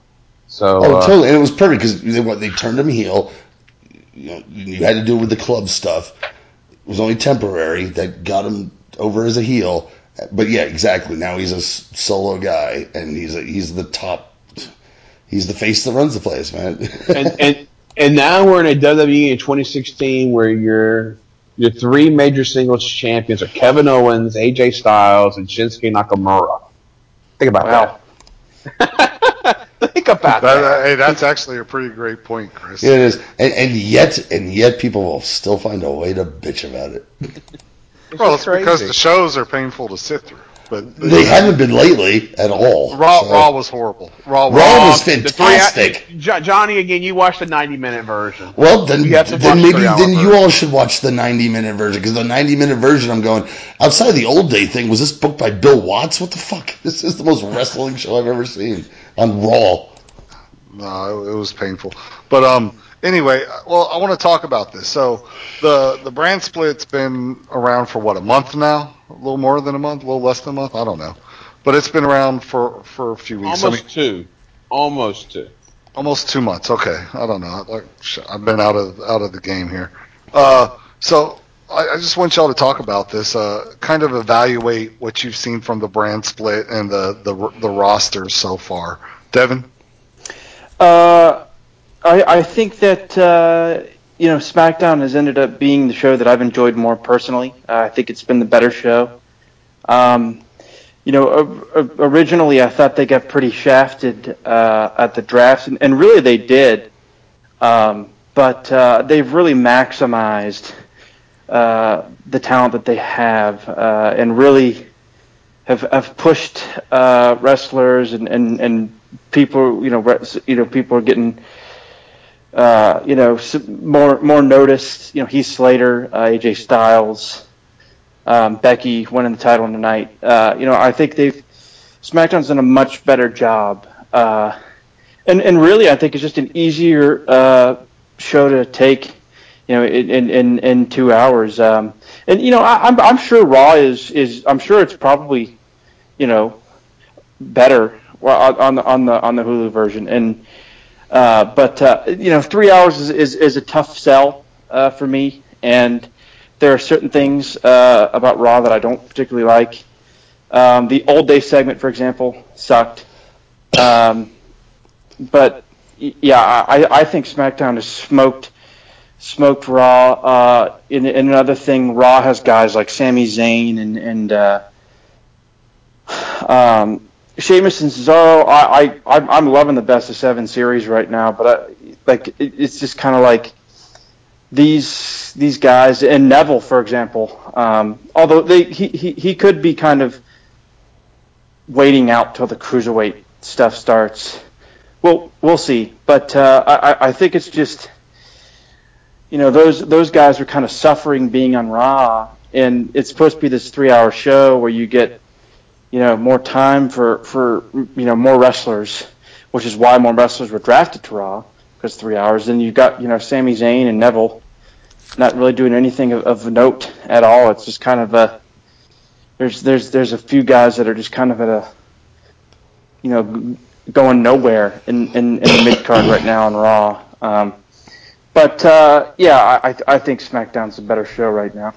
So, oh, uh, totally, and it was perfect because they what they turned him heel. You know, you had to do it with the club stuff. It was only temporary that got him over as a heel. But yeah, exactly. Now he's a solo guy, and he's a, he's the top. He's the face that runs the place, man. and and and now we're in a W W E in twenty sixteen where your your three major singles champions are Kevin Owens, A J Styles, and Shinsuke Nakamura. Think about Wow. that. Think about That, that. hey, that's actually a pretty great point, Chris. Yeah, it is, and, and yet, and yet, people will still find a way to bitch about it. It's Well, just it's because crazy. the shows are painful to sit through. But They haven't been lately at all. Raw, so. Raw was horrible. Raw, was Raw was The three- fantastic. Jo- Johnny, again, you watched the ninety minute version. Well, then, You have to then watch maybe three-hour then you version. all should watch the ninety minute version because the ninety minute version, I'm going outside of the old day thing. Was this booked by Bill Watts? What the fuck? This is the most wrestling show I've ever seen on Raw. No, it, it was painful. But um, anyway, well, I want to talk about this. So the the brand split's been around for what, a month now? A little more than a month, a little less than a month. I don't know, but it's been around for, for a few weeks. Almost I mean, two. Almost two. almost two months. Okay, I don't know. I, I've been out of out of the game here. Uh, so I, I just want y'all to talk about this. Uh, kind of evaluate what you've seen from the brand split and the the, the rosters so far. Devin. Uh, I, I think that uh, you know SmackDown has ended up being the show that I've enjoyed more personally. Uh, I think it's been the better show. Um, you know, o- originally I thought they got pretty shafted uh, at the drafts, and, and really they did. Um, but uh, they've really maximized uh, the talent that they have, uh, and really have have pushed uh, wrestlers and, and, and people. You know, res- you know, people are getting. Uh, you know, more more noticed. You know, Heath Slater, uh, A J Styles, um, Becky winning the title tonight. Uh, you know, I think they've SmackDown's done a much better job, uh, and and really, I think it's just an easier uh, show to take. You know, in in, in two hours. Um, and you know, I, I'm I'm sure Raw is is I'm sure it's probably you know better on the on the on the Hulu version and. Uh, but uh, you know, three hours is, is, is a tough sell uh, for me, and there are certain things uh, about Raw that I don't particularly like. Um, the old day segment, for example, sucked. Um, but yeah, I, I think SmackDown has smoked smoked Raw. Uh, in, in another thing, Raw has guys like Sami Zayn and and uh, um, Sheamus and Cesaro. I, I I'm loving the best of seven series right now, but I, like it, it's just kind of like these these guys and Neville, for example. Um, although they he, he he could be kind of waiting out till the cruiserweight stuff starts. Well, we'll see. But uh, I I think it's just you know those those guys are kind of suffering being on Raw, and it's supposed to be this three hour show where you get you know more time for for you know more wrestlers, which is why more wrestlers were drafted to Raw because three hours. Then you've got you know Sami Zayn and Neville not really doing anything of, of note at all. It's just kind of a there's there's there's a few guys that are just kind of at a you know going nowhere in in, in the mid card right now on Raw. Um, but uh, yeah, I I think SmackDown's a better show right now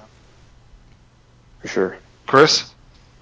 for sure. Chris?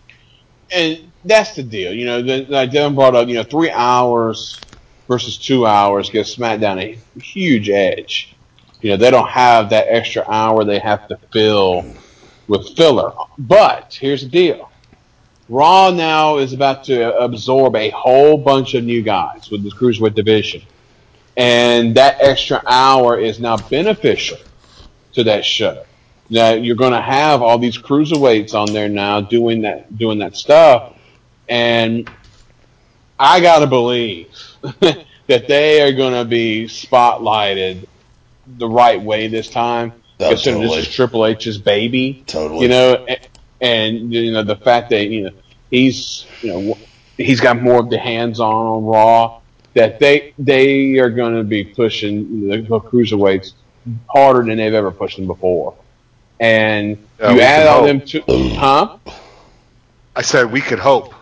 And that's the deal. You know, the, like Devin brought up, you know, three hours versus two hours gives SmackDown a huge edge. You know, they don't have that extra hour they have to fill with filler. But here's the deal. Raw now is about to absorb a whole bunch of new guys with the Cruiserweight division. And that extra hour is now beneficial to that show. Now you're going to have all these cruiserweights on there now doing that doing that stuff, and I gotta believe that they are going to be spotlighted the right way this time. Oh, Considering totally. this is Triple H's baby, Totally. you know, and, and you know the fact that you know he's you know he's got more of the hands on on Raw. That they they are going to be pushing the, the cruiserweights harder than they've ever pushed them before. And Yeah, you we add can all hope. them to, huh? I said we could hope.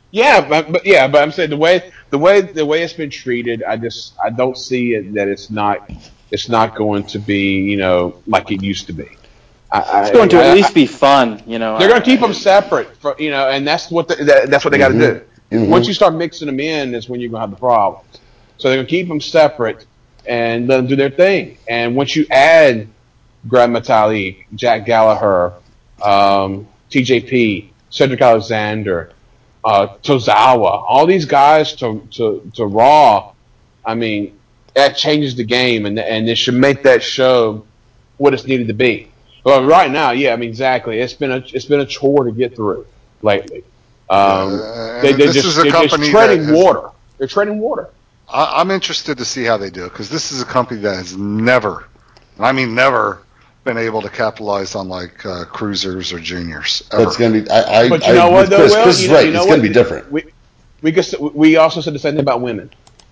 Yeah, but, but yeah, but I'm saying the way the way the way it's been treated, I just I don't see it that it's not it's not going to be you know like it used to be. I, It's going I, to at I, I least be fun, you know. they're going to keep them I, separate, for, you know, and that's what the, that, that's what they got to do. Mm-hmm. Once you Mm-hmm. start mixing them in, is when you're going to have the problems. So they're going to keep them separate and let them do their thing. And once you add Greg Metalik, Jack Gallagher, um, T J P, Cedric Alexander, uh, Tozawa, all these guys to, to, to Raw, I mean, that changes the game, and and it should make that show what it's needed to be. Well, right now, yeah, I mean, exactly. It's been a it's been a chore to get through lately. Um, Yeah, they and they this is just a they're just company that treading has. water. They're treading water. I, I'm interested to see how they do it because this is a company that has never, and I mean never, been able to capitalize on like uh, cruisers or juniors But it's ever. gonna be. I. I. But you I know what, with though, Chris. Will? Chris You is know right. you know It's gonna what? be different. We we could, we also said the same thing about women,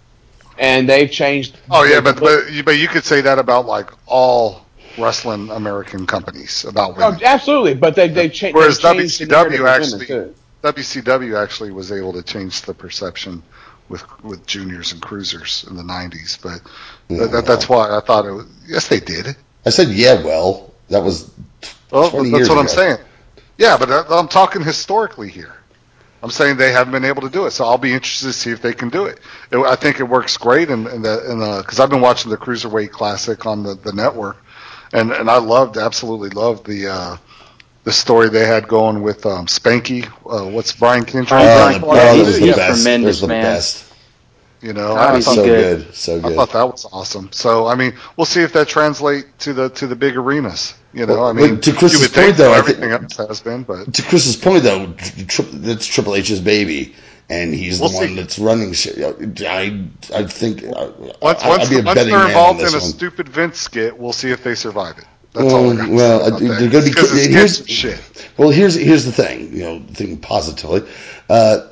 and they've changed. Oh yeah, They but complete. but you, but you could say that about like all wrestling American companies about Oh, women. absolutely, but they they cha- they've Whereas changed the narrative W C W with women actually too. W C W actually was able to change the perception with with juniors and cruisers in the nineties. But that, that, that's Well, why I thought it was. Yes, they did. I said yeah. Well, that was Well, twenty that's years what I'm ago. saying. Yeah, but I- I'm talking historically here. I'm saying they haven't been able to do it, so I'll be interested to see if they can do it. it I think it works great in, in the in the because I've been watching the Cruiserweight Classic on the, the network, and and I loved absolutely loved the uh, the story they had going with um, Spanky. Uh, what's Brian oh, Kendrick? Oh, Brian, the, Well, yeah, oh, that that's was he's the it. he's Yeah. best. That was tremendous, the man. best. You know, God, I, I is he thought So good? good. So I good. thought that was awesome. So I mean, we'll see if that translates to the to the big arenas. You know, Well, I mean, but to you Chris's would think point, though, so. I Everything think else has been, but to Chris's point, though, tri- that's Triple H's baby, and he's we'll the one see. that's running shit. I, I think I, Once I- I'd once be a once betting they're man on involved in this a one. stupid Vince skit, we'll see if they survive it. That's all I Um, got to say well, I- about that. they're going to be. Because the skits are Here's shit. well, here's here's the thing. You know, thinking positively. Uh,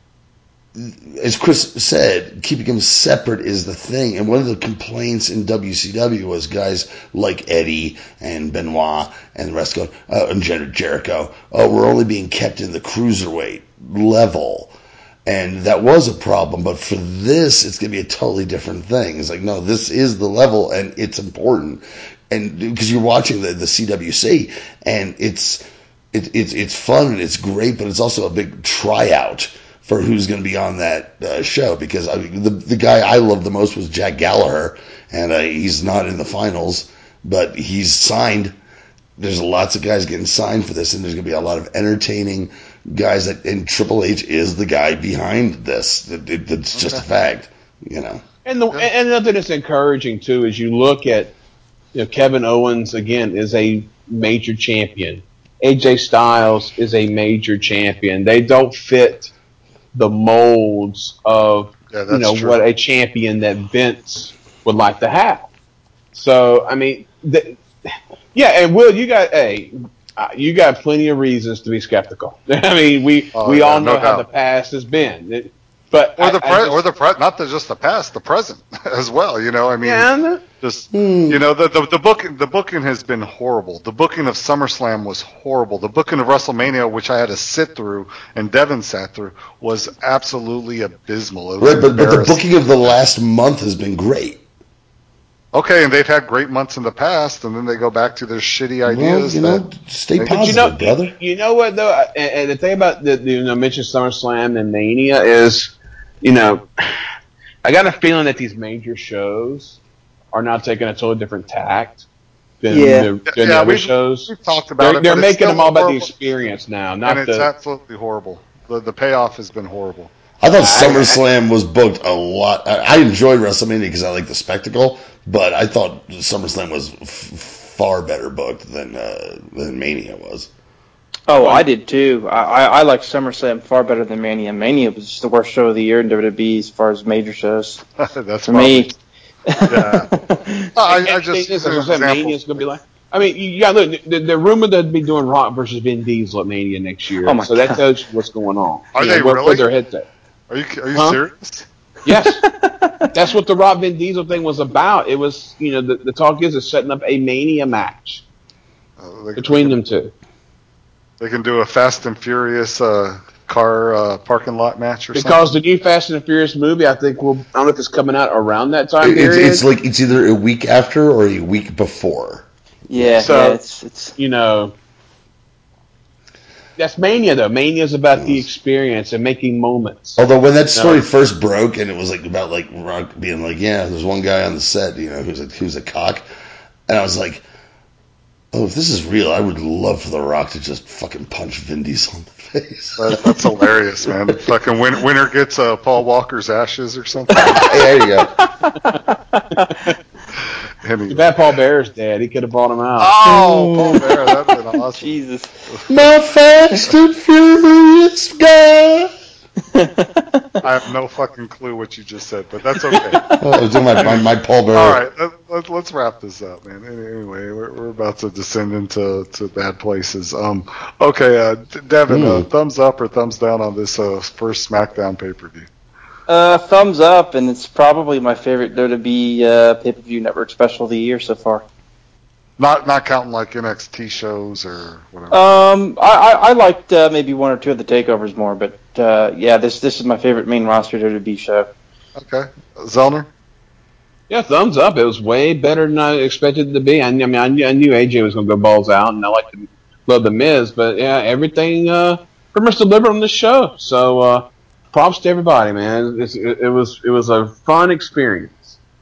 as Chris said, keeping them separate is the thing. And one of the complaints in W C W was guys like Eddie and Benoit and the rest going, uh, and Jer- Jericho, oh, we're only being kept in the cruiserweight level. And that was a problem. But for this, it's going to be a totally different thing. It's like, no, this is the level and it's important. And because you're watching the, the C W C and it's, it, it's, it's fun and it's great, but it's also a big tryout for who's going to be on that uh, show, because I mean, the the guy I loved the most was Jack Gallagher, and uh, he's not in the finals, but he's signed. There's lots of guys getting signed for this, and there's going to be a lot of entertaining guys. That and Triple H is the guy behind this. It, it, it's just Okay. a fact, you know. And the Yeah. and another that's encouraging too is you look at you know Kevin Owens again is a major champion. A J Styles is a major champion. They don't fit the molds of Yeah, you that's know true. what a champion that Vince would like to have. So I mean, the, yeah, and Will, you got a uh, you got plenty of reasons to be skeptical. I mean, we Oh we yeah, all no know how the doubt. past has been, It- but Or I, the I pre, or just the pre, not the, just the past, the present as well. You know, I mean, yeah, I know. just Hmm. you know, the the, the booking the booking has been horrible. The booking of SummerSlam was horrible. The booking of WrestleMania, which I had to sit through and Devin sat through, was absolutely abysmal. It was Right, but but the embarrassing. booking of the last month has been great. Okay, and they've had great months in the past, and then they go back to their shitty Well, ideas you that. know, stay They, But you know, positive, you, brother. you know what though, and, and the thing about the, the you know mentioned SummerSlam and Mania is, you know, I got a feeling that these major shows are now taking a totally different tact than Yeah. the than the yeah, other we've shows. we've talked about They're it, they're but it's making still them all a about the horrible experience now, and not it's the. absolutely horrible. The the payoff has been horrible. I thought I, SummerSlam was booked a lot. I, I enjoyed WrestleMania because I like the spectacle, but I thought SummerSlam was f- far better booked than uh, than Mania was. Oh, well, I did too. I, I, I like SummerSlam far better than Mania. Mania was just the worst show of the year in W W E as far as major shows That's for probably me. yeah. and, I, I and the thing just is, as as an I said, example. Mania's gonna be like. I mean, you got look. They're rumored to be doing Rock versus Vin Diesel at Mania next Oh year, my so that god. tells you what's going on. Are You know they where, where really? their heads at. Are you are you Huh? serious? Yes. That's what the Rock Vin Diesel thing was about. It was, you know, the, the talk is it's setting up a Mania match Uh, they, they between can them two. they can do a Fast and Furious uh, car uh, parking lot match or Because something? the new Fast and the Furious movie, I think will. I don't know if it's coming out around that time It- it's, period. it's like it's either a week after or a week before. Yeah, So- yeah, it's it's you know, that's Mania though. Mania is about the experience and making moments. Although when that story No. first broke and it was like about like Rock being like, yeah, there's one guy on the set, you know, who's a who's a cock, and I was like, oh, if this is real, I would love for the Rock to just fucking punch Vin Diesel in the face. That, that's hilarious, man. Fucking win, winner gets uh, Paul Walker's ashes or something. There you go. Anyway. Too bad Paul Bear's dead. He could have bought him out. Oh, Paul Bear, that'd been awesome. Jesus. My fast and furious guy. I have no fucking clue what you just said, but that's okay. Oh, I was doing my, my, my Paul Bear. All right, let, let, let's wrap this up, man. Anyway, we're, we're about to descend into to bad places. Um, okay, uh, Devin, uh, Hmm. thumbs up or thumbs down on this uh, first SmackDown pay-per-view? Uh, thumbs up, and it's probably my favorite W W E uh, pay-per-view network special of the year so far. Not not counting like N X T shows or whatever. Um, I, I, I liked uh, maybe one or two of the takeovers more, but uh, yeah, this this is my favorite main roster W W E show. Okay, Zellner. Yeah, thumbs up. It was way better than I expected it to be. I, I mean, I knew, I knew A J was going to go balls out, and I like to love the Miz, but yeah, everything uh, pretty much delivered on this show. So uh, props to everybody, man. It's, it, it was it was a fun experience.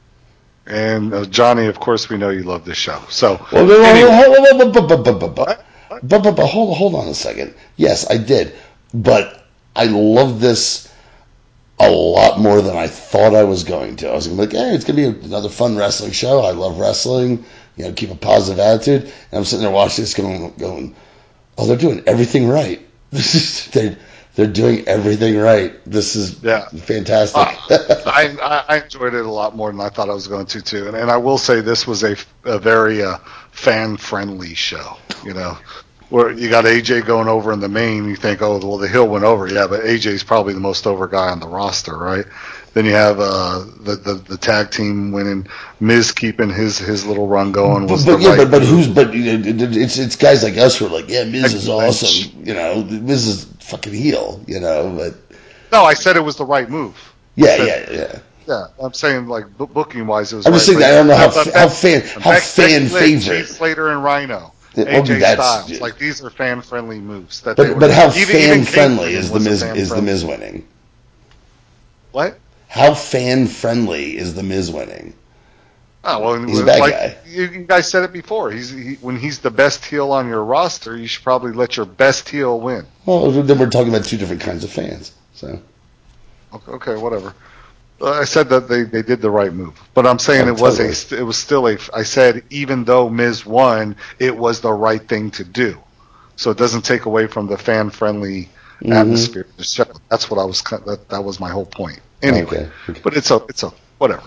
And uh, Johnny, of course, we know you love this show. So, Well, no, no, anyway. hold, hold, hold, hold, hold, hold, hold, What? but, but, but hold, hold on a second. Yes, I did, but I love this a lot more than I thought I was going to. I was going to be like, hey, it's going to be another fun wrestling show. I love wrestling. You know, keep a positive attitude. And I'm sitting there watching this, going, going, oh, they're doing everything right. This is they're they're doing everything right. This is Yeah. fantastic. Uh, I, I I enjoyed it a lot more than I thought I was going to too, and, and I will say this was a, a very uh, fan friendly show. You know, where you got A J going over in the main, you think, oh well, the Hill went over, yeah, but A J's probably the most over guy on the roster, right? Then you have uh, the, the the tag team winning, Miz keeping his, his little run going. Was But, but the yeah, right but but move. who's but you know, it's it's guys like us who are like, yeah, Miz is Becky Lynch. awesome. You know, Miz is fucking heel. You know, but No, I said it was the right move. yeah, said- yeah, yeah. Yeah, I'm saying like b- booking wise, it was. I'm right, just saying but- that I don't know how but fa- Becky- how fan how Becky fan Lynch, favorite. Heath Slater and Rhino, Yeah, A J well, that's- Styles, like these are fan friendly moves. That But they would, but how even, fan even friendly Kane is the was a Miz fan is the friendly. Miz winning? What? How fan friendly is the Miz winning? Oh well, He's a bad like guy. You, you guys said it before. He's he, when he's the best heel on your roster, you should probably let your best heel win. Well, then we're talking about two different kinds of fans. So Okay, okay whatever. Uh, I said that they, they did the right move, but I'm saying Oh, it was totally. a it was still a. I said even though Miz won, it was the right thing to do. So it doesn't take away from the fan friendly Mhm. atmosphere. of the show. That's what I was. kind- That that was my whole point. Anyway, Okay, okay. but it's a it's a whatever.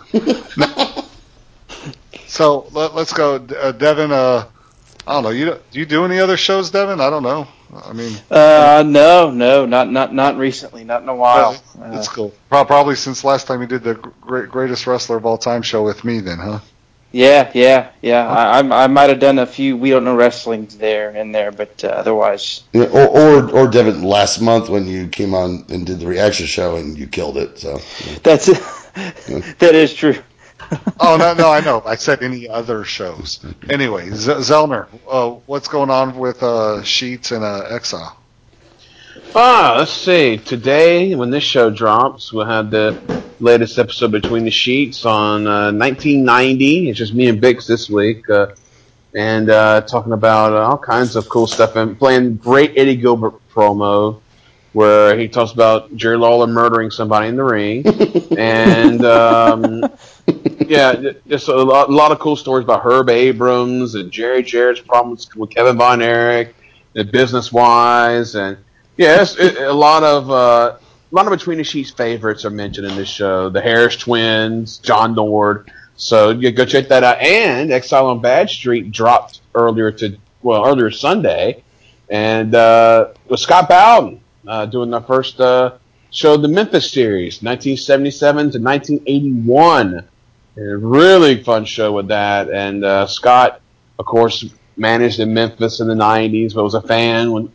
So let, let's go, uh, Devin. Uh, I don't know. You do you do any other shows, Devin? I don't know. I mean, Uh, no, no, not not not recently, not in a while. uh, Uh, it's cool. Pro- Probably since last time you did the great, greatest wrestler of all time show with me, then, huh? yeah, yeah, yeah. I I, I might have done a few We Don't Know Wrestlings there in there, but uh, otherwise, Yeah, or, or or Devin, last month when you came on and did the reaction show and you killed it. So yeah. that's that is true. Oh no, no, I know. I said any other shows. Anyway, Z- Zellner, uh, what's going on with uh, Sheets and uh, Exile? Ah, let's see. Today, when this show drops, we'll have the latest episode Between the Sheets on uh, nineteen ninety. It's just me and Bix this week, uh, and uh, talking about uh, all kinds of cool stuff and playing great Eddie Gilbert promo where he talks about Jerry Lawler murdering somebody in the ring, and um, yeah, just a lot, a lot of cool stories about Herb Abrams and Jerry Jarrett's problems with Kevin Von Erich, and business wise, and yeah, it's, it, a lot of uh, a lot of Between the Sheets favorites are mentioned in this show. The Harris twins, John Nord. So you go check that out. And Exile on Bad Street dropped earlier to well earlier Sunday, and uh, with Scott Bowden uh, doing the first uh, show of the Memphis series, nineteen seventy-seven to nineteen eighty-one. A really fun show with that. And uh, Scott, of course, managed in Memphis in the nineties, but was a fan when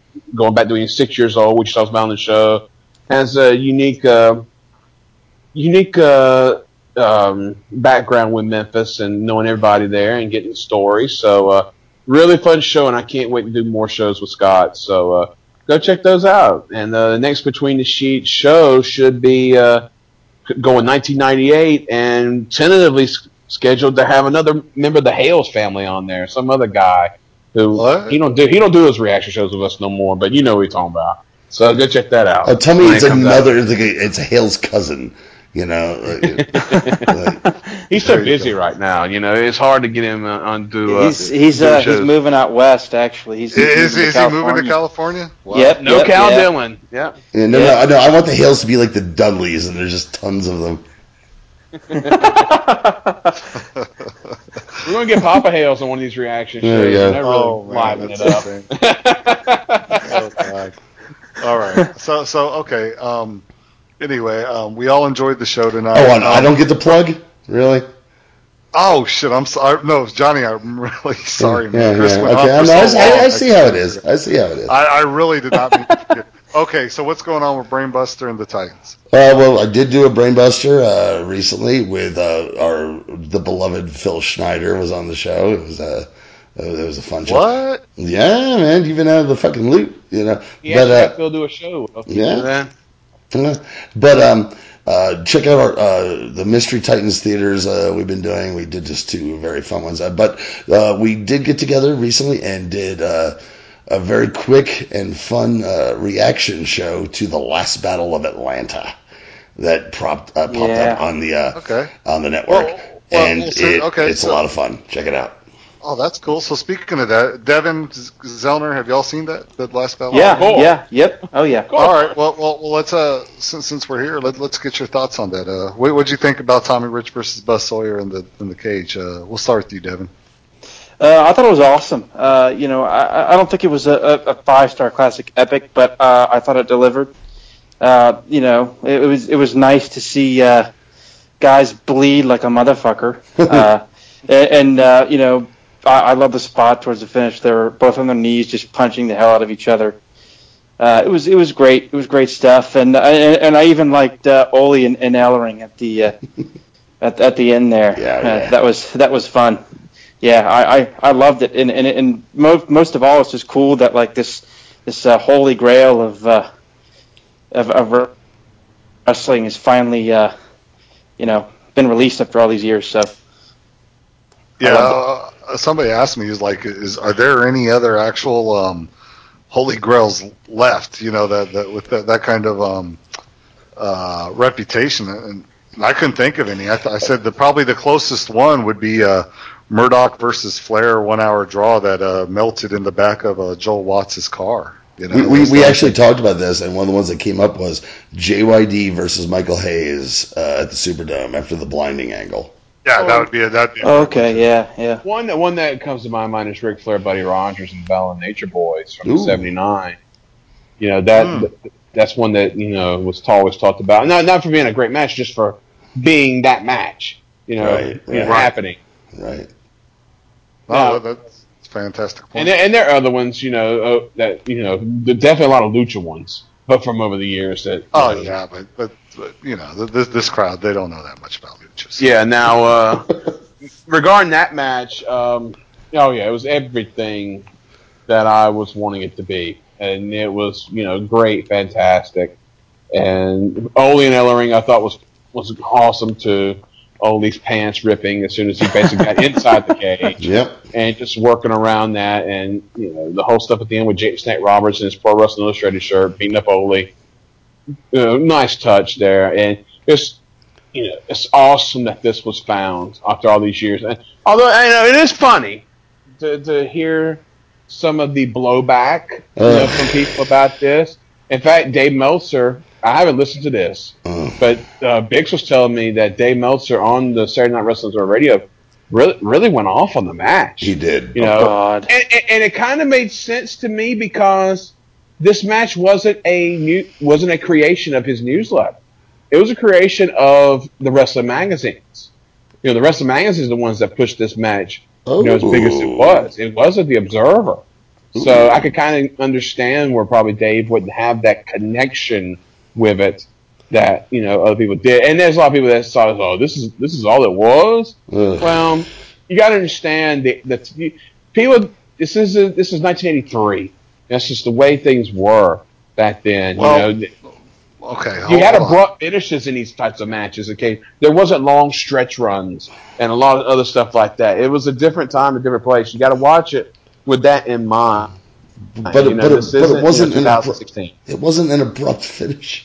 going back to being six years old, which talks about on the show, has a unique, uh, unique uh, um, background with Memphis and knowing everybody there and getting stories. So, uh, really fun show, and I can't wait to do more shows with Scott. So, uh, go check those out. And uh, the next Between the Sheets show should be uh, going nineteen ninety-eight, and tentatively s- scheduled to have another member of the Hales family on there, some other guy who What? he don't do he don't do his reaction shows with us no more. But you know what we're talking about. So go check that out. Oh, tell me when it's it comes out. another. It's, like a, it's Hale's cousin. You know, like, like, He's so There you busy go. right now. You know, it's hard to get him uh, onto. Uh, He's he's do uh, he's shows. moving out west. Actually, he's, he's Is, moving is to he moving to California. California? Wow. Yep. No yep, Cal yeah. Dillon. Yeah. yeah, no, Yeah. no, no. I want the Hales to be like the Dudleys, and there's just tons of them. We're gonna get Papa Hales on one of these reaction There shows. you go. And they're really Oh, man, livening it that's up. Oh God. All right. So so okay. Um. Anyway, um, we all enjoyed the show tonight. Oh, and I Um, don't get the plug, really. Oh shit! I'm sorry. No, Johnny, I'm really sorry, Yeah, man. yeah, Chris yeah. went Okay, on for I, know, so I, long. I see how it can't is. forget. I see how it is. I, I really did not mean to forget. Okay, so what's going on with Brainbuster and the Titans? Uh, well, I did do a Brainbuster uh, recently with uh, our the beloved Phil Schneider was on the show. It was a it was a fun show. What? Yeah, man, you've been out of the fucking loop, you know. He but actually uh, had Phil do a show. Will. You yeah. know that? Yeah. But um, uh, check out our uh, the Mystery Titans theaters uh, we've been doing. We did just two very fun ones. Uh, but uh, we did get together recently and did uh, a very quick and fun uh, reaction show to the Last Battle of Atlanta that propped uh, popped Yeah. up on the uh, Okay. on the network, Well, well, and well, so- it, okay, it's so- a lot of fun. Check it out. Oh, that's cool. So speaking of that, Devin Z- Zellner, have y'all seen that that last battle? Yeah. Cool. Yeah. Yep. Oh yeah. Cool. All right. Well, well, well. Let's uh, since, since we're here, let, let's get your thoughts on that. Uh, what what'd you think about Tommy Rich versus Buzz Sawyer in the in the cage? Uh, we'll start with you, Devin. Uh, I thought it was awesome. Uh, you know, I, I don't think it was a, a five star classic epic, but uh, I thought it delivered. Uh, you know, it, it was it was nice to see uh, guys bleed like a motherfucker. Uh, and and uh, you know, I, I love the spot towards the finish. They were both on their knees, just punching the hell out of each other. Uh, it was it was great. It was great stuff, and I, and I even liked uh, Ole and, and Ellering at the uh, at at the end there. Yeah, Uh, yeah. that was that was fun. Yeah, I, I, I loved it, and and, and most most of all, it's just cool that like this this uh, holy grail of uh, of, of wrestling is finally uh, you know been released after all these years. So Yeah. love Uh, somebody asked me, "Is like, is are there any other actual um, holy grails left? You know, that, that with that, that kind of um, uh, reputation?" And I couldn't think of any. I, th- I said that probably the closest one would be uh, Murdoch versus Flair one hour draw that uh, melted in the back of uh, Joel Watts' car. You know, We, we, It's we like- actually talked about this, and one of the ones that came up was J Y D versus Michael Hayes uh, at the Superdome after the blinding angle. yeah, that would be a, that'd be a it. Okay, yeah, yeah. One that one that comes to my mind is Ric Flair, Buddy Rogers, and Val and Nature Boys from Ooh. seventy-nine. You know that Hmm. th- that's one that you know was always talked about. Not not for being a great match, just for being that match. You know, Right, you know, right. happening. Right. No, Now- that's a fantastic point. And there, and there are other ones, you know, uh, that you know, there definitely a lot of lucha ones, but from over the years that. you oh know, yeah, but, but but you know th- this this crowd, they don't know that much about luchas. Yeah. Now, uh, regarding that match, um, oh yeah, it was everything that I was wanting it to be, and it was you know great, fantastic, and Ole and Ellering I thought was was awesome too. Ole's pants ripping as soon as he basically got inside the cage. Yep. And just working around that, and you know the whole stuff at the end with James Snake Roberts in his Pro Wrestling Illustrated shirt beating up Ole. You know, nice touch there, and it's you know it's awesome that this was found after all these years. And although I know it is funny to to hear some of the blowback you know, Ugh. from people about this. In fact, Dave Meltzer, I haven't listened to this, Ugh. but uh, Biggs was telling me that Dave Meltzer on the Saturday Night Wrestling Observer Radio really really went off on the match. He did. You know, God. and, and, and it kind of made sense to me because this match wasn't a new, wasn't a creation of his newsletter. It was a creation of the wrestling magazines. You know, the wrestling magazines are the ones that pushed this match. You know, as big as it Oh. was. It wasn't the Observer. So I could kind of understand where probably Dave wouldn't have that connection with it that you know other people did. And there's a lot of people that saw, oh, this is this is all it was. Ugh. Well, you got to understand that, that people. This is a, this is nineteen eighty-three. That's just the way things were back then. Well, you know, okay, you hold, had hold on. abrupt finishes in these types of matches. Okay, there wasn't long stretch runs and a lot of other stuff like that. It was a different time, a different place. You got to watch it with that in mind. But it, you know, but, this it, but it wasn't you know, an abrupt, twenty sixteen. it wasn't an abrupt finish.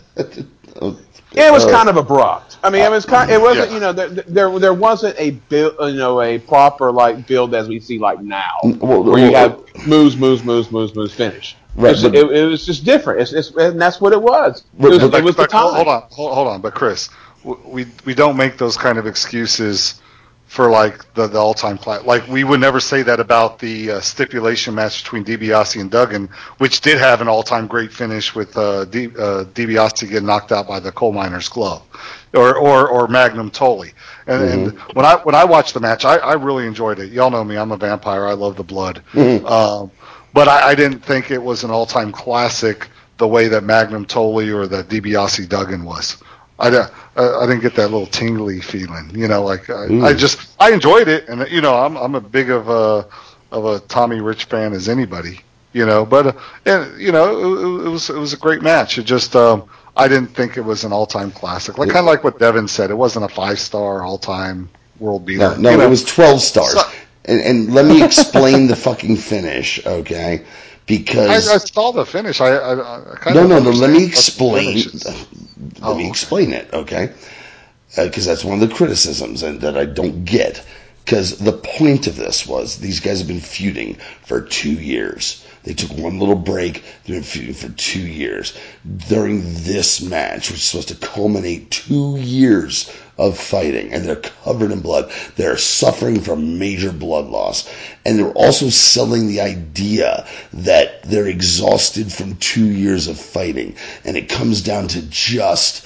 Yeah, it was Uh, kind of abrupt. I mean, it was kind. It wasn't. Yeah. You know, there, there there wasn't a build. You know, a proper like build as we see like now, well, where you well, have moves, moves, moves, moves, moves, finish. Right, It's- but- it, it was just different. It's, it's, and that's what it was. It But- was, but- it was the But hold- time. Hold on, hold, hold on. But Chris, w- we we don't make those kind of excuses for like the, the all-time class. Like we would never say that about the uh, stipulation match between DiBiase and Duggan, which did have an all-time great finish with uh, D, uh, DiBiase getting knocked out by the coal miner's glove, or or, or Magnum Tully. And, Mm-hmm. and when I when I watched the match, I, I really enjoyed it. Y'all know me; I'm a vampire. I love the blood. Mm-hmm. Um, but I, I didn't think it was an all-time classic the way that Magnum Tully or that DiBiase Duggan was. I, uh, I didn't get that little tingly feeling, you know. Like I, I just I enjoyed it, and you know I'm I'm a big of a of a Tommy Rich fan as anybody, you know. But uh, and you know it, it was it was a great match. It just um, I didn't think it was an all time classic. Like kind of like what Devin said, it wasn't a five star all time world beater. No, no, you know? it was twelve stars. So- and, and let me explain the fucking finish, okay? I, Because I saw the finish. I, I, I kind no, of no, no. Let me understand what the explain. finish is. Let Oh, me okay. explain it, okay? Because that's one of the criticisms and that I don't get. Because the point of this was these guys have been feuding for two years. They took one little break. They've been feuding for two years. During this match, which is supposed to culminate two years of fighting, and they're covered in blood. They're suffering from major blood loss. And they're also selling the idea that they're exhausted from two years of fighting. And it comes down to just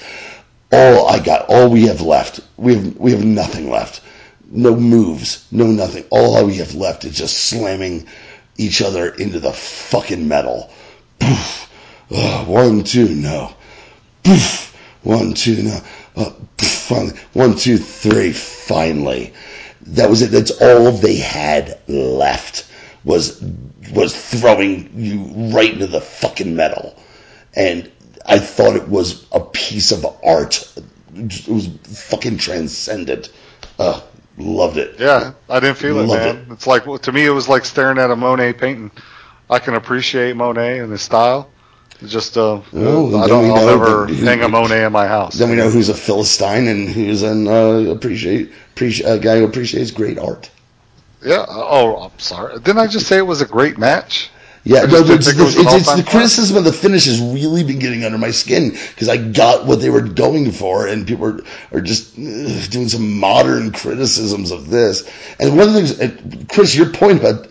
all I got, all we have left. We have we have nothing left. No moves, no nothing. All we have left is just slamming each other into the fucking metal. Poof. Oh, one, two, no. Poof. One, two, no. Uh, poof, finally. One, two, three, finally. That was it. That's all they had left was was throwing you right into the fucking metal. And I thought it was a piece of art. It was fucking transcendent. Uh, loved it. Yeah, I didn't feel it, Loved man. it. It's like to me, it was like staring at a Monet painting. I can appreciate Monet and his style. It's just uh, Well, I then don't. we I'll know never that- hang a Monet in my house. Then we know who's a Philistine and who's an uh, appreciate, appreciate a guy who appreciates great art. Yeah. Oh, I'm sorry. Didn't I just say it was a great match? Yeah, I no, just didn't it's, think the, it was an it's, it's all-time the classic. criticism of the finish has really been getting under my skin because I got what they were going for, and people are, are just ugh, doing some modern criticisms of this. And one of the things, uh, Chris, your point about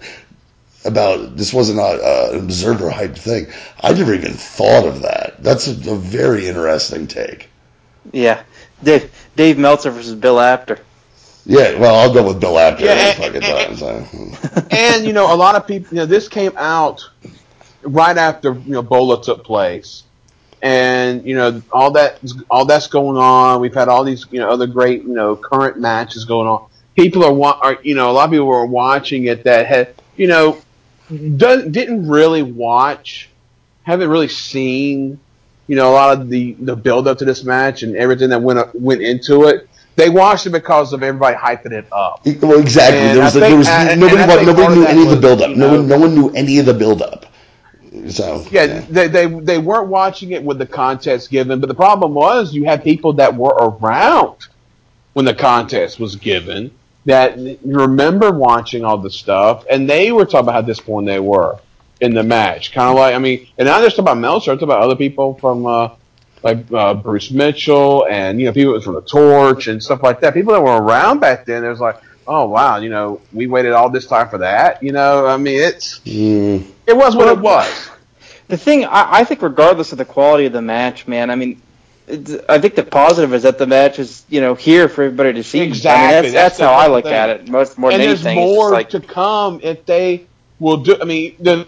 about this wasn't a, uh, an observer hype thing, I never even thought of that. That's a, a very interesting take. Yeah, Dave Dave Meltzer versus Bill Apter. Yeah, well, I'll go with Bill Apter Yeah, every and- fucking and- time. So. And you know, a lot of people. You know, this came out right after you know Bola took place, and you know all that all that's going on. We've had all these you know other great you know current matches going on. People are, wa- are you know a lot of people are watching it that had you know done, didn't really watch, haven't really seen you know a lot of the the build up to this match and everything that went up, went into it. They watched it because of everybody hyping it up. Well, exactly. And there was, I there think- was and- nobody. and I think nobody part of knew that any of the was, build up. you No know- one. No one knew any of the build up. So Yeah, they, they they weren't watching it with the context given, but the problem was you had people that were around when the contest was given that remember watching all the stuff, and they were talking about how disappointed they were in the match. Kind of like, I mean, and not just about Meltzer, I'm talking about other people from uh, like uh, Bruce Mitchell and you know people from the Torch and stuff like that. People that were around back then, it was like, oh wow, you know, we waited all this time for that. You know, I mean, it's mm, it was what Well, it was. The thing, I, I think, regardless of the quality of the match, man, I mean, it's, I think the positive is that the match is, you know, here for everybody to see. Exactly. I mean, that's, That's that's, the how I whole look thing. at it. Most more And than there's anything, it's just more like, to come if they will do. I mean, the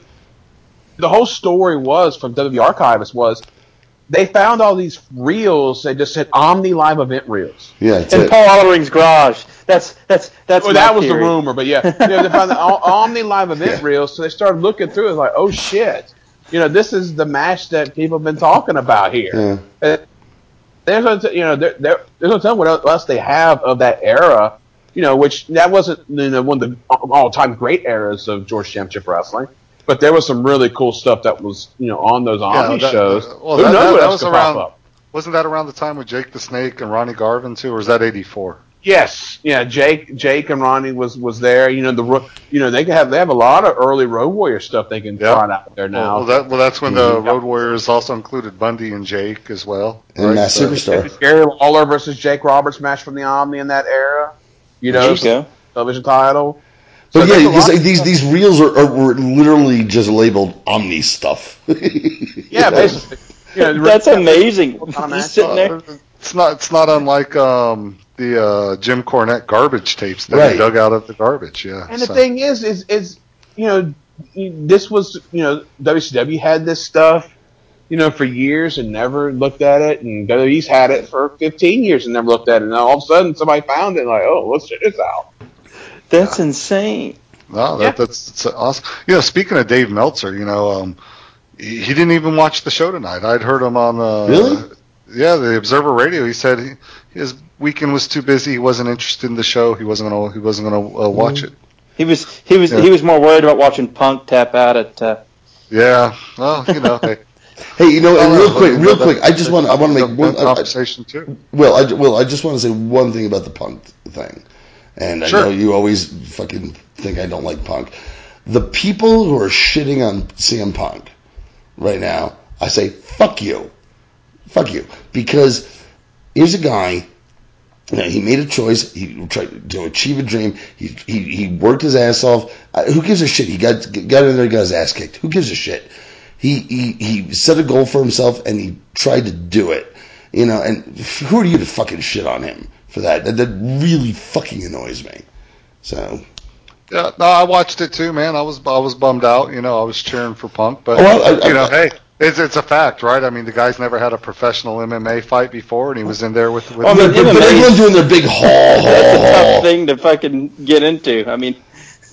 the whole story was from W W E Archivist was they found all these reels. They just said Omni Live Event reels. Yeah, that's In it. Paul Ellering's garage. That's that's that's Well, my that was the theory. rumor, but yeah, you know, they found the Om- Omni Live Event Yeah. reels, so they started looking through it like, oh shit, you know, this is the match that people have been talking about here. Yeah. Uh, There's no, t- you know, there, there, there's no telling what else they have of that era, you know, which that wasn't you know, one of the all-time great eras of George Championship Wrestling, but there was some really cool stuff that was, you know, on those Omni Yeah, that, shows. that- well, Who that, knows that, what that else was could pop around. up? Wasn't that around the time with Jake the Snake and Ronnie Garvin too, or was that eighty-four? Yes, yeah, Jake, Jake and Ronnie was, was there. You know the, ro- you know they can have they have a lot of early Road Warrior stuff they can Yeah. find out there Well, now. well, that well, that's when the Mhm. Road Warriors also included Bundy and Jake as well, And right? Mass So- Superstar. Gary Lawler versus Jake Roberts match from the Omni in that era. You know, There you go. television title. But So yeah, there's a because lot of these stuff. these reels are, are were literally just labeled Omni stuff. Yeah, basically. You know, That's yeah, amazing. what kind of He's match? sitting there. Uh, it's not it's not unlike um, the uh, Jim Cornette garbage tapes that Right. he dug out of the garbage. Yeah, And the so. thing is, is is you know, this was you know W C W had this stuff, you know, for years and never looked at it, and W W E's had it for fifteen years and never looked at it. And all of a sudden, somebody found it, and like, oh, let's check this out. That's insane. No, that, Yeah. that's, that's awesome. You know, speaking of Dave Meltzer, you know, um, he, he didn't even watch the show tonight. I'd heard him on uh, Really? yeah, the Observer Radio. He said he, his weekend was too busy. He wasn't interested in the show. He wasn't gonna he wasn't gonna uh, watch it. He was he was Yeah. he was more worried about watching Punk tap out at. Uh, Yeah, well, you know, hey, Hey, you know, I and don't real know. quick, I mean, real that- quick, I just that- want I want to that- make one. that I, I, conversation too. well, I well, I just want to say one thing about the Punk thing, and I Sure. know you always fucking think I don't like Punk. The people who are shitting on C M Punk right now, I say fuck you, fuck you, because here's a guy. You know, he made a choice. He tried to achieve a dream. He he, he worked his ass off. Uh, who gives a shit? He got got in there, got his ass kicked. Who gives a shit? He he he set a goal for himself and he tried to do it. You know, and who are you to fucking shit on him for that? That, that really fucking annoys me. So. Yeah, no, I watched it too, man. I was I was bummed out. You know, I was cheering for Punk, but Oh, I- I- you know, I- hey, it's it's a fact, right? I mean, the guy's never had a professional M M A fight before, and he was in there with with. Well, I mean, But, but M M A 's- everyone's doing their big haul, haul, That's a tough haul. thing to fucking get into. I mean,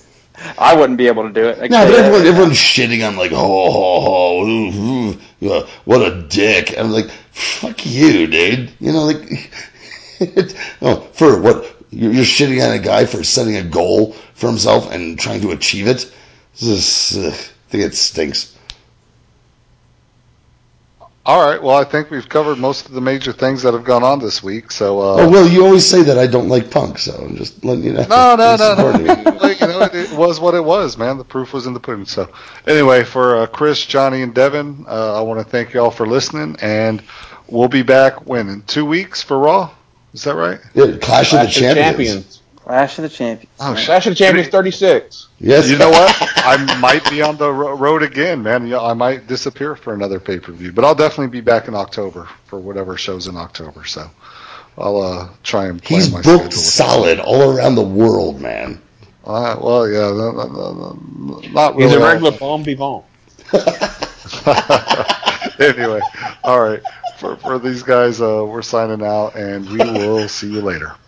I wouldn't be able to do it. I can No, tell but you that everyone, right everyone's shitting on like, ho, ho, ho, ooh, ooh, yeah, what a dick. I'm like, fuck you, dude. You know, like, oh, for what? You're, you're shitting on a guy for setting a goal for himself and trying to achieve it. This is, uh, I think it stinks. All right, well, I think we've covered most of the major things that have gone on this week. So, uh, Oh well, you always say that I don't like Punk, so I'm just letting you know. no, no, I'm no, no. supporting you. Like, you know, it, it was what it was, man. The proof was in the pudding. So, anyway, for uh, Chris, Johnny, and Devin, uh, I want to thank you all for listening, and we'll be back when in two weeks for Raw. Is that right? Yeah, Clash of the Clash Champions. Clash of the Champions. Oh, shit. Clash of the Champions thirty-six. Yes. You know what? I might be on the ro- road again, man. You know, I might disappear for another pay per view, but I'll definitely be back in October for whatever shows in October. So I'll uh, try and plan He's my booked schedule. solid all around the world, man. Uh, well, yeah, no, no, no, no, not really. He's a all- regular bon vivant. Anyway, all right. For for these guys, uh, we're signing out, and we will see you later.